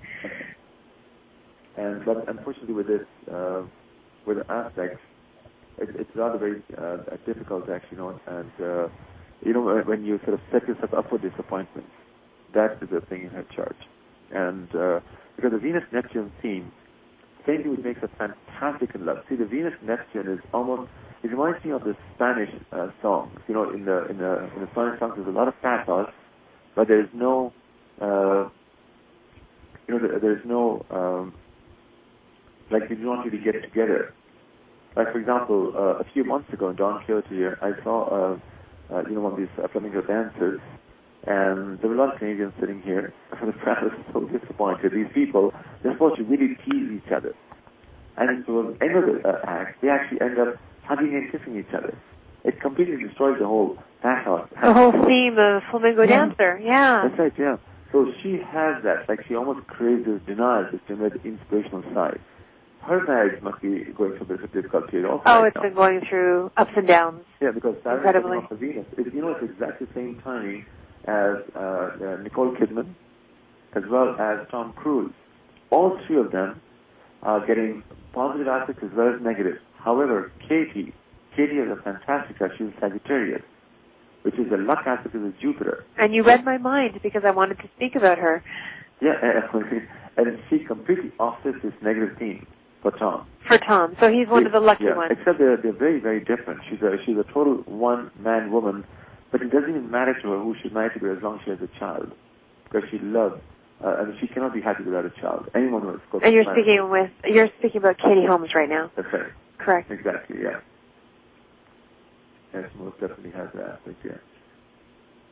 And but unfortunately, with this, uh, with the aspects, it, it's rather very uh, difficult, actually, you know. And uh, you know, when you sort of set yourself up for disappointment, that is the thing in her chart. And uh, because the Venus-Neptune theme, same thing which makes us fantastic in love. See, the Venus-Neptune is almost, it reminds me of the Spanish uh, songs. You know, in the in the in the Spanish songs, there's a lot of pathos, but there is no, uh, you know, there, there is no, um, like they do not really get together. Like, for example, uh, a few months ago in Don Quixote here, I saw, uh, uh, you know, one of these uh, flamenco dancers, and there were a lot of Canadians sitting here. The crowd was so disappointed. These people, they're supposed to really tease each other. And so at the end of the uh, act, they actually end up hugging and kissing each other. It completely destroys the whole pathos. The whole theme of flamenco yeah. dancer, yeah. That's right, yeah. So she has that, like she almost craves this denial system with the inspirational side. Her marriage must be going through a bit of difficult period also. Oh, right it's now. been going through ups and downs. Yeah, because Saturn is coming off of Venus. It, you know, it's exactly the same timing as uh, uh, Nicole Kidman, as well as Tom Cruise. All three of them are getting positive aspects as well as negative. However, Katie, Katie is a fantastic chart. She's Sagittarius, which is a luck aspect of Jupiter. And you read my mind because I wanted to speak about her. Yeah, and she completely offsets this negative theme for Tom. For Tom, so he's one she, of the lucky yeah, ones. Except they're, they're very, very different. She's a, she's a total one-man woman, but it doesn't even matter to her who she's married to as long as she has a child, because she loves, uh, and she cannot be happy without a child. Anyone who has And you're speaking with, you're speaking about Katie Holmes right now. That's right. Correct. Exactly, yeah. Yes, most definitely has that aspect, yeah.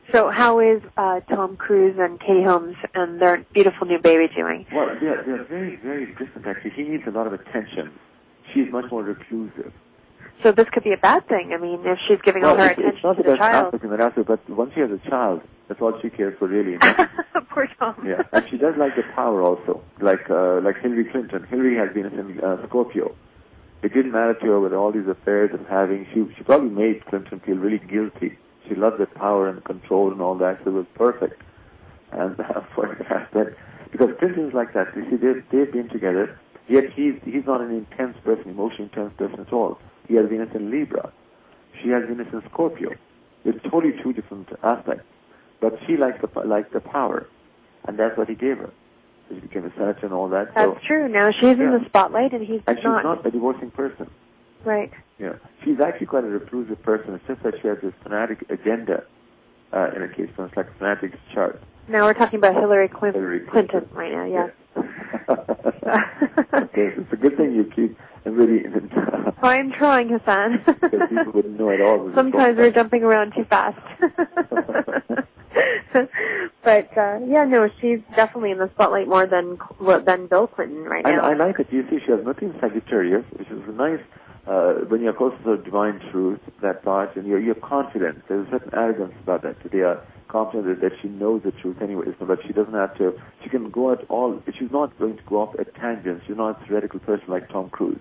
So how is uh, Tom Cruise and Katie Holmes and their beautiful new baby doing? Well, they're, they're very, very different, actually. He needs a lot of attention. She's much more reclusive. So this could be a bad thing. I mean, if she's giving well, all her it's, attention it's not to the the best child. aspect in that aspect, but once she has a child, that's all she cares for, really. You know? Poor Tom. Yeah, and she does like the power also, like uh, like Hillary Clinton. Hillary has been in uh, Scorpio. It didn't matter to her with all these affairs of having. She she probably made Clinton feel really guilty. She loved the power and control and all that, so it was perfect. And uh, for that, because Clinton is like that. You see, they've they've been together. Yet he's he's not an intense person, emotionally intense person at all. He has Venus in Libra. She has Venus in Scorpio. It's totally two different aspects. But she likes the likes the power, and that's what he gave her. So she became a senator and all that. That's so, true. Now she's yeah. in the spotlight, and he's and she's not. not a divorcing person. Right. Yeah, she's actually quite a reclusive person. It's just that she has this fanatic agenda uh, in her case. So it's like a fanatic's chart. Now we're talking about Hillary Clinton, Hillary Clinton right now. Yeah. Okay, it's a good thing you keep really. I'm trying, Hassan. Because people wouldn't know at all. Sometimes we're jumping around too fast. But uh, yeah, no, she's definitely in the spotlight more than than Bill Clinton right now. I, I like it. You see, she has nothing in Sagittarius, which is nice. Uh, when you're close to the divine truth, that part, and you're, you're confident. There's a certain arrogance about that. They are confident that she knows the truth anyways, but she doesn't have to. She can go at all. She's not going to go off at tangents. She's not a theoretical person like Tom Cruise.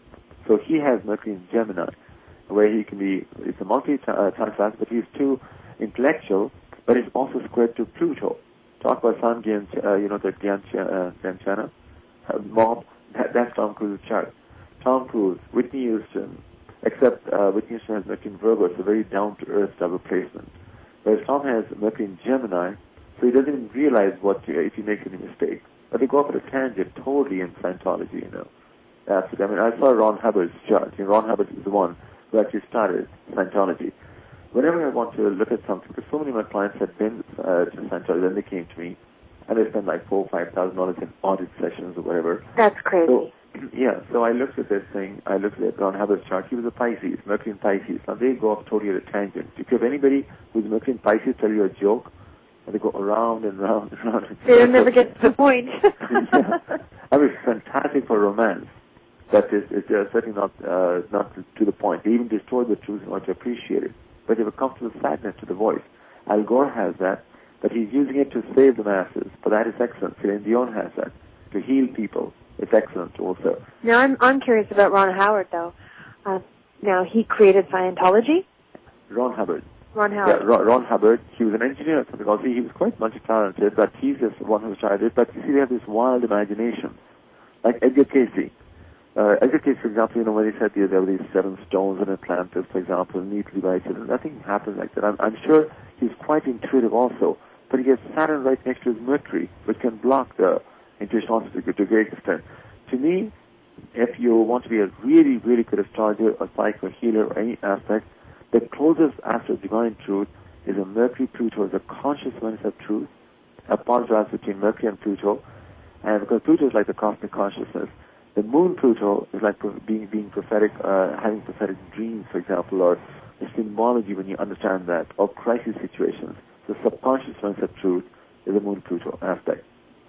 So he has Mercury in Gemini, where he can be. It's a multi-task, uh, but he's too intellectual. But it's also squared to Pluto. Talk about Sun Gyan, uh, you know, the Gyanchana uh, mob. That, that's Tom Cruise's chart. Tom Cruise, Whitney Houston, except uh, Whitney Houston has Mercury in Virgo. It's a very down-to-earth double placement. Whereas Tom has Mercury in Gemini, so he doesn't even realize what to, if he makes any mistake. But they go off at a tangent totally in Scientology, you know. That's it. I mean, I saw Ron Hubbard's chart. You know, Ron Hubbard is the one who actually started Scientology. Whenever I want to look at something, because so many of my clients had been uh, to Scientology, then they came to me, and they spent like four or five thousand dollars in audit sessions or whatever. That's crazy. So, yeah, so I looked at this thing. I looked at Ron Hubbard's chart. He was a Pisces, Mercury in Pisces. Now they go off totally at a tangent. If you have anybody who's Mercury in Pisces tell you a joke, and they go around and round and round. They'll never get to the point. Yeah. I mean, it's fantastic for romance. But it's, it's uh, certainly not uh, not to, to the point. They even destroy the truth in order to appreciate it. But they have a comfortable sadness to the voice. Al Gore has that, but he's using it to save the masses. But that is excellent. Celine Dion has that, to heal people. It's excellent also. Now, I'm I'm curious about Ron Howard, though. Uh, now, he created Scientology? Ron Hubbard. Ron Howard. Yeah, Ron, Ron Hubbard. He was an engineer at something else. He was quite multi-talented, but he's just the one who started it. But you see, they have this wild imagination. Like Edgar Cayce. Uh, Edgar Cayce, for example, you know, when he said there were these seven stones in Atlantis, for example, neatly divided, nothing happened like that. I'm, I'm sure he's quite intuitive also, but he has Saturn right next to his Mercury, which can block the intuition also to, to a great extent. To me, if you want to be a really, really good astrologer, or psychic, or healer, or any aspect, the closest aspect of divine truth is a Mercury-Pluto, is a conscious awareness of truth, a contrast between Mercury and Pluto, and because Pluto is like the cosmic consciousness, the moon Pluto is like being being prophetic, uh, having prophetic dreams, for example, or the symbology when you understand that, or crisis situations. The subconscious sense of truth is the moon Pluto aspect.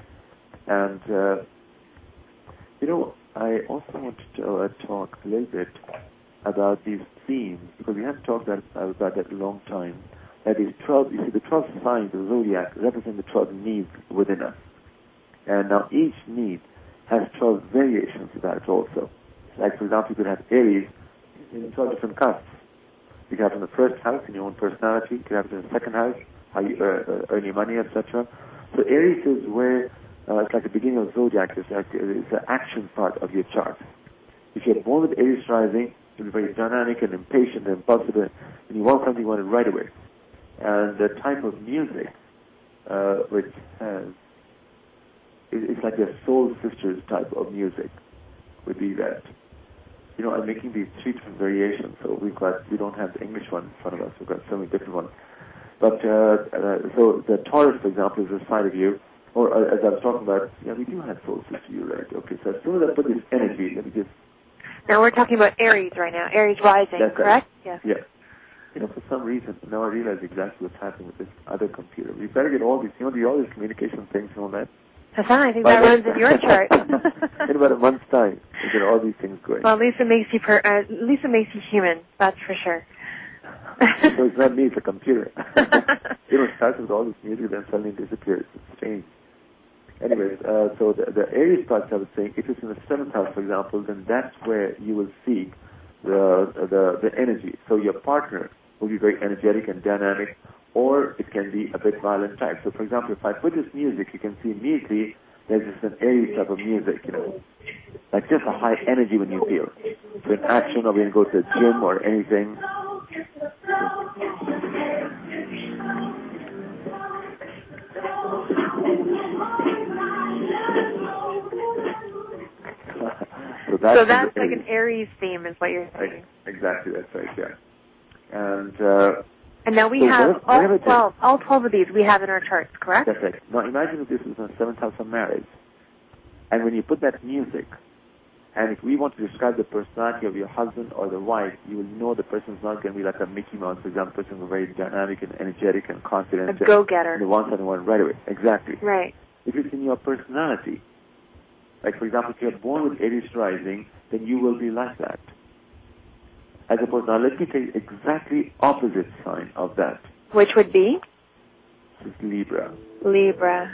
And, uh, you know, I also want to uh, talk a little bit about these themes, because we haven't talked that, uh, about that in a long time. That is twelve, you see, the twelve signs of the zodiac represent the twelve needs within us. And now each need has twelve variations of that also. Like, for example, you could have Aries in twelve different castes. You can have it in the first house, in your own personality. You can have it in the second house, how you uh, earn your money, et cetera. So Aries is where, uh, it's like the beginning of zodiac. It's like it's the action part of your chart. If you're born with Aries rising, you'll be very dynamic and impatient and impulsive, and you want something, you want it right away. And the type of music, uh, which has it's like a soul sisters type of music would be that. You know, I'm making these three different variations, so we've got, we don't have the English one in front of us, we've got so many different ones. But, uh, uh, so the Taurus, for example, is a side of you, or uh, as I was talking about, yeah, we do have soul sisters, you're right. Okay, so as soon as I put this energy, let me just... Now we're talking about Aries right now, Aries rising, That's correct? Right. Yes. Yeah. you know, for some reason, now I realize exactly what's happening with this other computer. We better get all these, you know, the, all these communication things and all that. Hassan, I think By that runs in your chart. In about a month's time, we get all these things going. Well, at least it makes you, per, uh, at least it makes you human. That's for sure. So it's not me, it's a computer. You know, it starts with all this music, then suddenly it disappears. It's strange. Anyways, uh, so the, the Aries parts I was saying, if it's in the seventh house, for example, then that's where you will seek the, the, the energy. So your partner will be very energetic and dynamic, or it can be a bit violent type. So, for example, if I put this music, you can see immediately there's just an Aries type of music, you know, like just a high energy when you feel. So in action, or when you go to the gym or anything. so that's, so that's like an Aries theme is what you're saying. Exactly, that's right, yeah. And uh, and now we so have what, all what twelve, all twelve of these we have in our charts, correct? That's right. Now imagine if this is in the seventh house of marriage, and when you put that music, and if we want to describe the personality of your husband or the wife, you will know the person is not going to be like a Mickey Mouse, for example, person who's very dynamic and energetic and confident. A go-getter. The one and one right away. Exactly. Right. If it's in your personality, like for example, if you're born with Aries rising, then you will be like that. As opposed, now let me take exactly opposite sign of that. Which would be? It's Libra. Libra.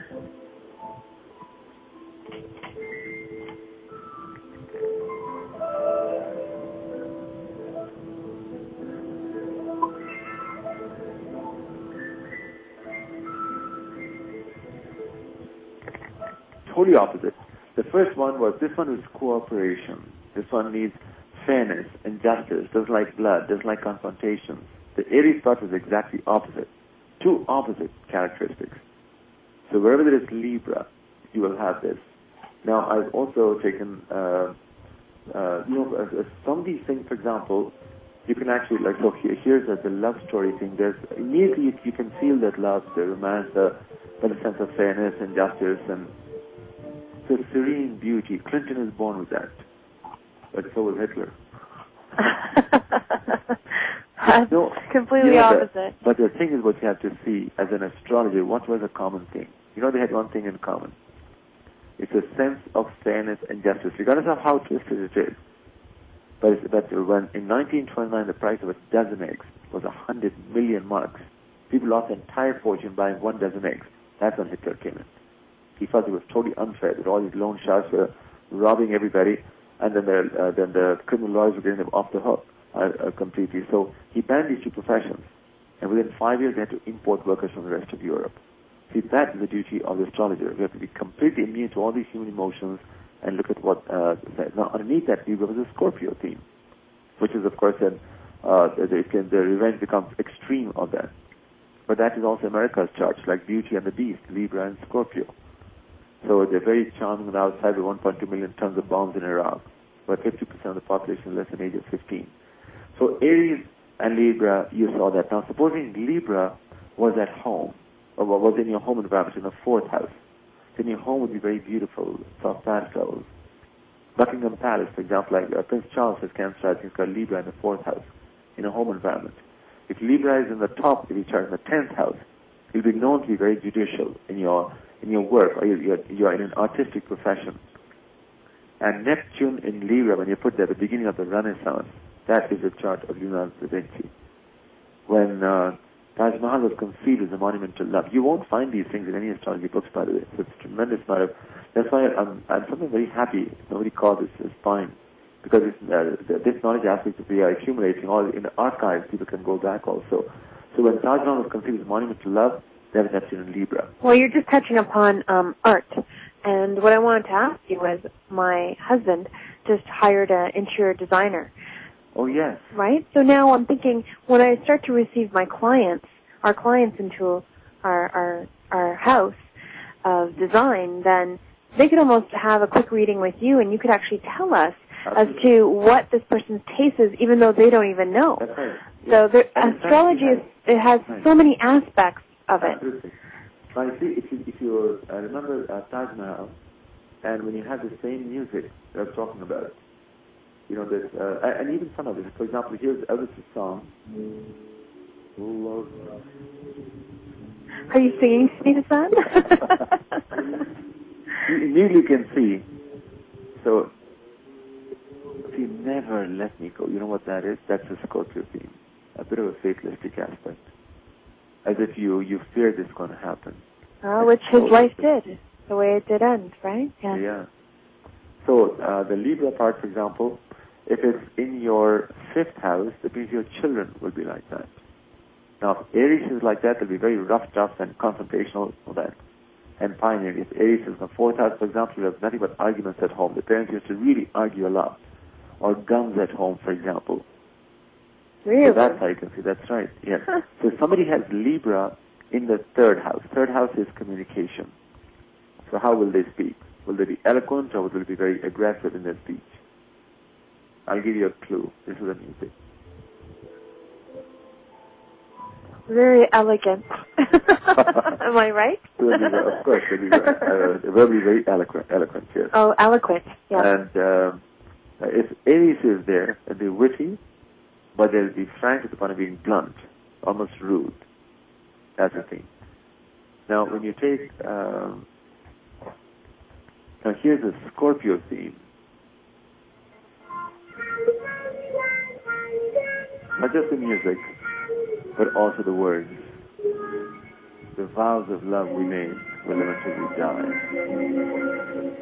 Totally opposite. The first one was, this one is cooperation. This one needs fairness and justice, doesn't like blood, doesn't like confrontations. The Aries part is exactly opposite. Two opposite characteristics. So wherever there is Libra, you will have this. Now, I've also taken, uh, uh, you know, uh, some of these things, for example, you can actually, like, so here, here's the, the love story thing. There's, immediately you, you can feel that love, the romance, the, the sense of fairness and justice, and so serene beauty. Clinton is born with that. But so was Hitler. That's no, completely you know, opposite. The, but the thing is, what you have to see as an astrologer, what was a common thing? You know, they had one thing in common. It's a sense of fairness and justice, regardless of how twisted it is. But, it's, but when in nineteen twenty-nine the price of a dozen eggs was a hundred million marks, people lost their entire fortune buying one dozen eggs. That's when Hitler came in. He felt it was totally unfair that all these loan sharks were robbing everybody, and then the, uh, then the criminal lawyers were getting them off the hook uh, uh, completely. So he banned these two professions, and within five years they had to import workers from the rest of Europe. See, that is the duty of the astrologer. We have to be completely immune to all these human emotions and look at what... Uh, now, underneath that, Libra was a Scorpio theme, which is, of course, then uh, the, can, the revenge becomes extreme of that. But that is also America's chart, like Beauty and the Beast, Libra and Scorpio. So they're very charming on the outside with one point two million tons of bombs in Iraq, but fifty percent of the population less than age of fifteen. So Aries and Libra, you saw that. Now, supposing Libra was at home, or was in your home environment, in the fourth house, then your home would be very beautiful, soft pastels. Buckingham Palace, for example, like uh, Prince Charles has Cancer, he's got Libra in the fourth house, in a home environment. If Libra is in the top, if you chart in the tenth house, you'll be known to be very judicial in your in your work, or you're, you're in an artistic profession. And Neptune in Libra, when you put that at the beginning of the Renaissance, that is a chart of Leonardo da Vinci. When uh, Taj Mahal was conceived as a monument to love, you won't find these things in any astrology books, by the way. So it's a tremendous amount of... That's why I'm, I'm something very happy. Nobody called this as fine. Because it's, uh, this knowledge aspect that we are accumulating, all in the archives, people can go back also. So when Taj Mahal was conceived as a monument to love, that was Neptune in Libra. Well, you're just touching upon um, art. And what I wanted to ask you was, my husband just hired an interior designer. Oh, yes. Right? So now I'm thinking, when I start to receive my clients, our clients into our our, our house of design, then they could almost have a quick reading with you, and you could actually tell us Absolutely. As to what this person's taste is, even though they don't even know. That's right. So the, astrology, is, it has right. so many aspects of it. Absolutely. Now, you see, if you, if you uh, remember uh, Taj Mahal, and when you have the same music that I was talking about, you know, this, uh, and even some of it. For example, here's Elvis's song. Love. Are you singing to me, Hassan? You immediately can see. So, see, never let me go. You know what that is? That's a Scorpio theme. A bit of a fatalistic aspect. As if you, you fear this is going to happen. Oh, which his life did. The way it did end, right? Yeah. Yeah. So, uh, the Libra part, for example, if it's in your fifth house, that means your children will be like that. Now, if Aries is like that, they'll be very rough, tough, and confrontational for that. And pioneering. If Aries is in the fourth house, for example, you have nothing but arguments at home. The parents used to really argue a lot. Or guns at home, for example. Really? So that's how you can see. That's right. Yes. Huh. So if somebody has Libra in the third house. Third house is communication. So how will they speak? Will they be eloquent or will they be very aggressive in their speech? I'll give you a clue. This is the music. Very elegant. Am I right? Of course, they'll be uh, verbally very eloquent, eloquent, yes. Oh, eloquent, yeah. And um, if Aries is there, they'll be witty, but they'll be frank to the point of being blunt, almost rude. That's the thing. Now, when you take, um, now here's a Scorpio theme. Not just the music, but also the words. The vows of love we made will live until we die.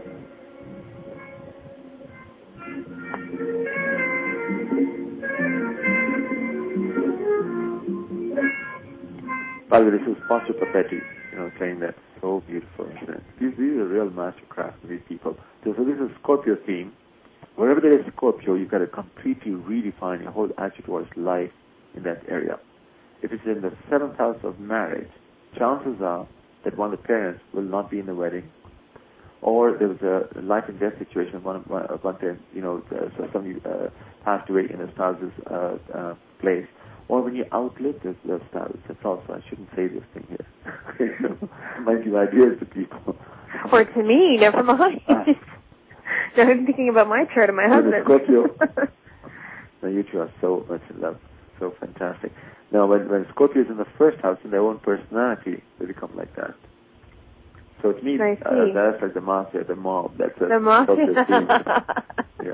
By the way, this is Pastor Papetti, you know, saying that so beautiful. These, these are real master craftsmen, these people. So, so this is Scorpio theme. Wherever there is Scorpio, you've got to completely redefine your whole attitude towards life in that area. If it's in the seventh house of marriage, chances are that one of the parents will not be in the wedding, or there was a life and death situation. One, one, one time, you know, uh, so somebody uh, passed away in a spouse's uh, uh, place, or when you outlive the, the spouse. That's also, I shouldn't say this thing here. Might give ideas to people. Or to me, never mind. Ah. No, I'm thinking about my chart and my husband. Scorpio. Now you two are so much in love, so fantastic. Now, when, when Scorpio is in the first house, in their own personality, they become like that. So to me, uh, that's like the mafia, the mob. That's a the mafia. Yeah.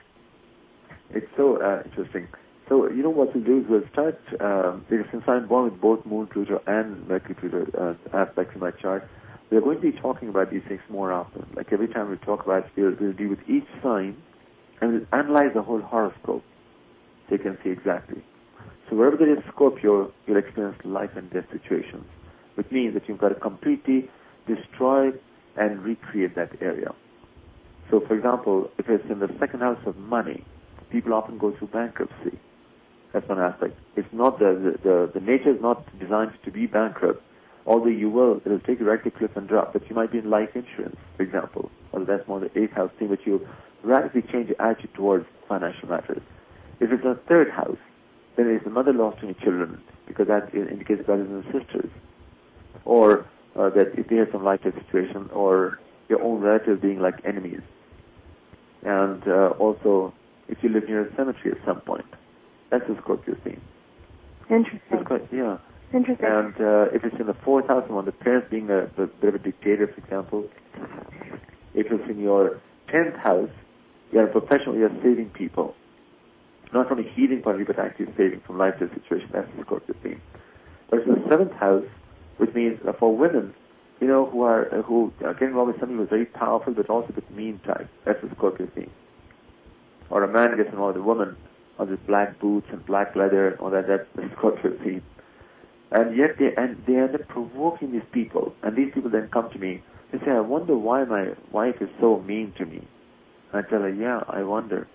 It's so uh, interesting. So, you know what we'll do is we'll start, um, since I'm born with both Moon Pluto and Mercury Pluto uh, aspects in my chart, we're going to be talking about these things more often. Like every time we talk about it, we'll, we'll deal with each sign and we'll analyze the whole horoscope so you can see exactly. So wherever there is Scorpio, you'll experience life and death situations, which means that you've got to completely destroy and recreate that area. So, for example, if it's in the second house of money, people often go through bankruptcy. That's one aspect. It's not the, the, the, the nature is not designed to be bankrupt. Although you will, it'll take you right to cliff and drop. But you might be in life insurance, for example. Although that's more the eighth house thing, but you radically change your attitude towards financial matters. If it's a third house, then it's the mother lost any children, because that indicates brothers and sisters. Or uh, that if they have some life situation, or your own relatives being like enemies. And uh, also, if you live near a cemetery at some point. That's a Scorpio theme. Interesting. It's quite, yeah. Interesting. And uh, if it's in the fourth house, and one of the parents being a, a bit of a dictator, for example, if it's in your tenth house, you're a professional, you're saving people. Not from a healing point of view, but actually saving from life to situation. That's the Scorpio theme. But it's in the seventh house, which means uh, for women, you know, who are uh, who are getting involved with somebody who's very powerful, but also a bit mean type. That's the Scorpio theme. Or a man gets involved with a woman on this black boots and black leather and all that. That's the Scorpio theme. And yet they and they end up provoking these people, and these people then come to me. They say, "I wonder why my wife is so mean to me." And I tell her, "Yeah, I wonder."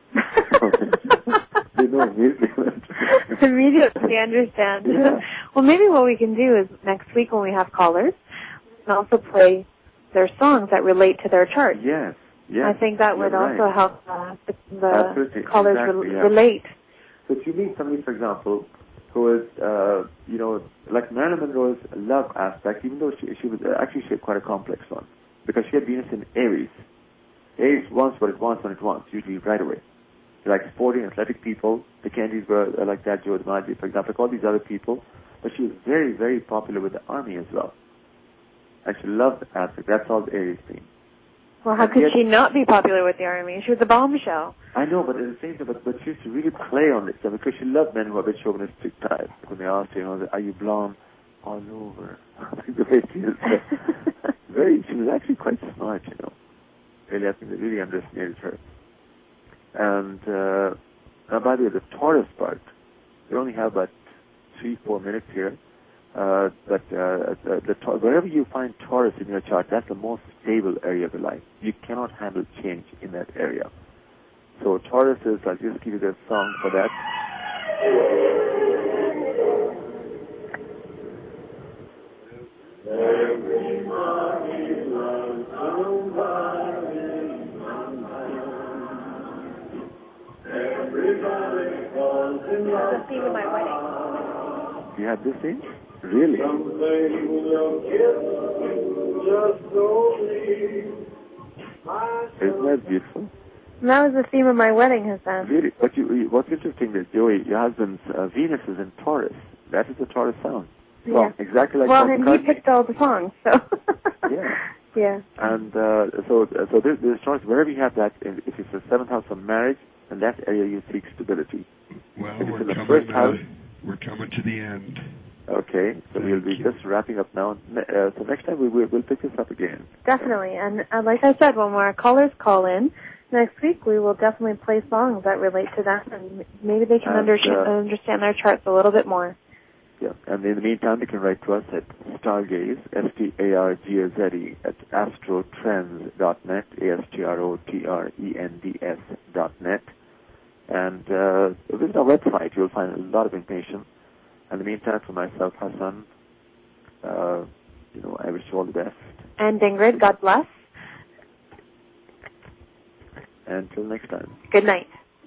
They know immediately. Immediately understand. Yeah. Well, maybe what we can do is next week when we have callers, and also play their songs that relate to their chart. Yes, yes. I think that would right. also help uh, the, the Absolutely. callers Exactly, re- yeah. relate. So if you meet somebody, for example, who is, uh, you know, like Marilyn Monroe's love aspect, even though she, she was, uh, actually she had quite a complex one, because she had Venus in Aries. Aries wants what it wants when it wants, usually right away. Like sporting, athletic people, the Kennedys were uh, like that, Joe DiMaggio, for example, like all these other people, But she was very, very popular with the army as well. And she loved Africa. That's all the Aries theme. Well, how and could yet, she not be popular with the army? She was a bombshell. I know, but at the same time, but, but she used to really play on this stuff because she loved men who were a bit chauvinistic type. When they asked her, you know, are you blonde? All over. The way she is. Uh, very, she was actually quite smart, you know. Really, I think they really underestimated her. And, uh, now by the way, the Taurus part, we only have about three, four minutes here. Uh, but uh, the, the, wherever you find Taurus in your chart, that's the most stable area of your life. You cannot handle change in that area. So Taurus is, I'll just give you the song for that. The theme of my wedding. You have this thing? Really? Isn't that beautiful? And that was the theme of my wedding, Hassan. Really? But you, what's interesting is, Joey, your husband's uh, Venus is in Taurus. That is the Taurus sound. Yeah. Well, exactly like well, Paul and McCartney. he picked all the songs, so. Yeah. Yeah. And uh, so, so this, this Taurus, wherever you have that, if it's the seventh house of marriage, in that area you seek stability. Well, if we're it's in the coming, first uh, house, we're coming to the end. okay, so Thank we'll be you. just wrapping up now. Uh, so next time we will we'll pick this up again. Definitely. And uh, like I said, when our callers call in next week, we will definitely play songs that relate to them, and maybe they can And, under- uh, understand their charts a little bit more. Yeah, and in the meantime, you can write to us at Stargaze, S T A R G A Z E, at astrotrends dot net, A S T R O T R E N D S dot net. And uh, visit our website. You'll find a lot of information. In the meantime, for myself, Hassan, uh, you know, I wish you all the best. And Ingrid, God bless. Until next time. Good night.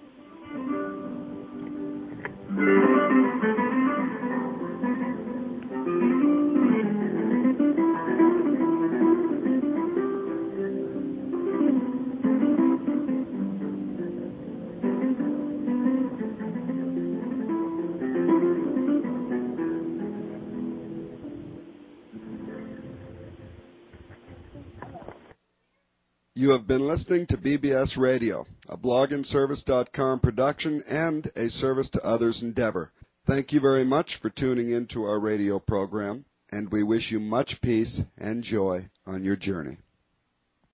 You have been listening to B B S Radio, a blog and service dot com production and a service to others endeavor. Thank you very much for tuning in to our radio program, and we wish you much peace and joy on your journey.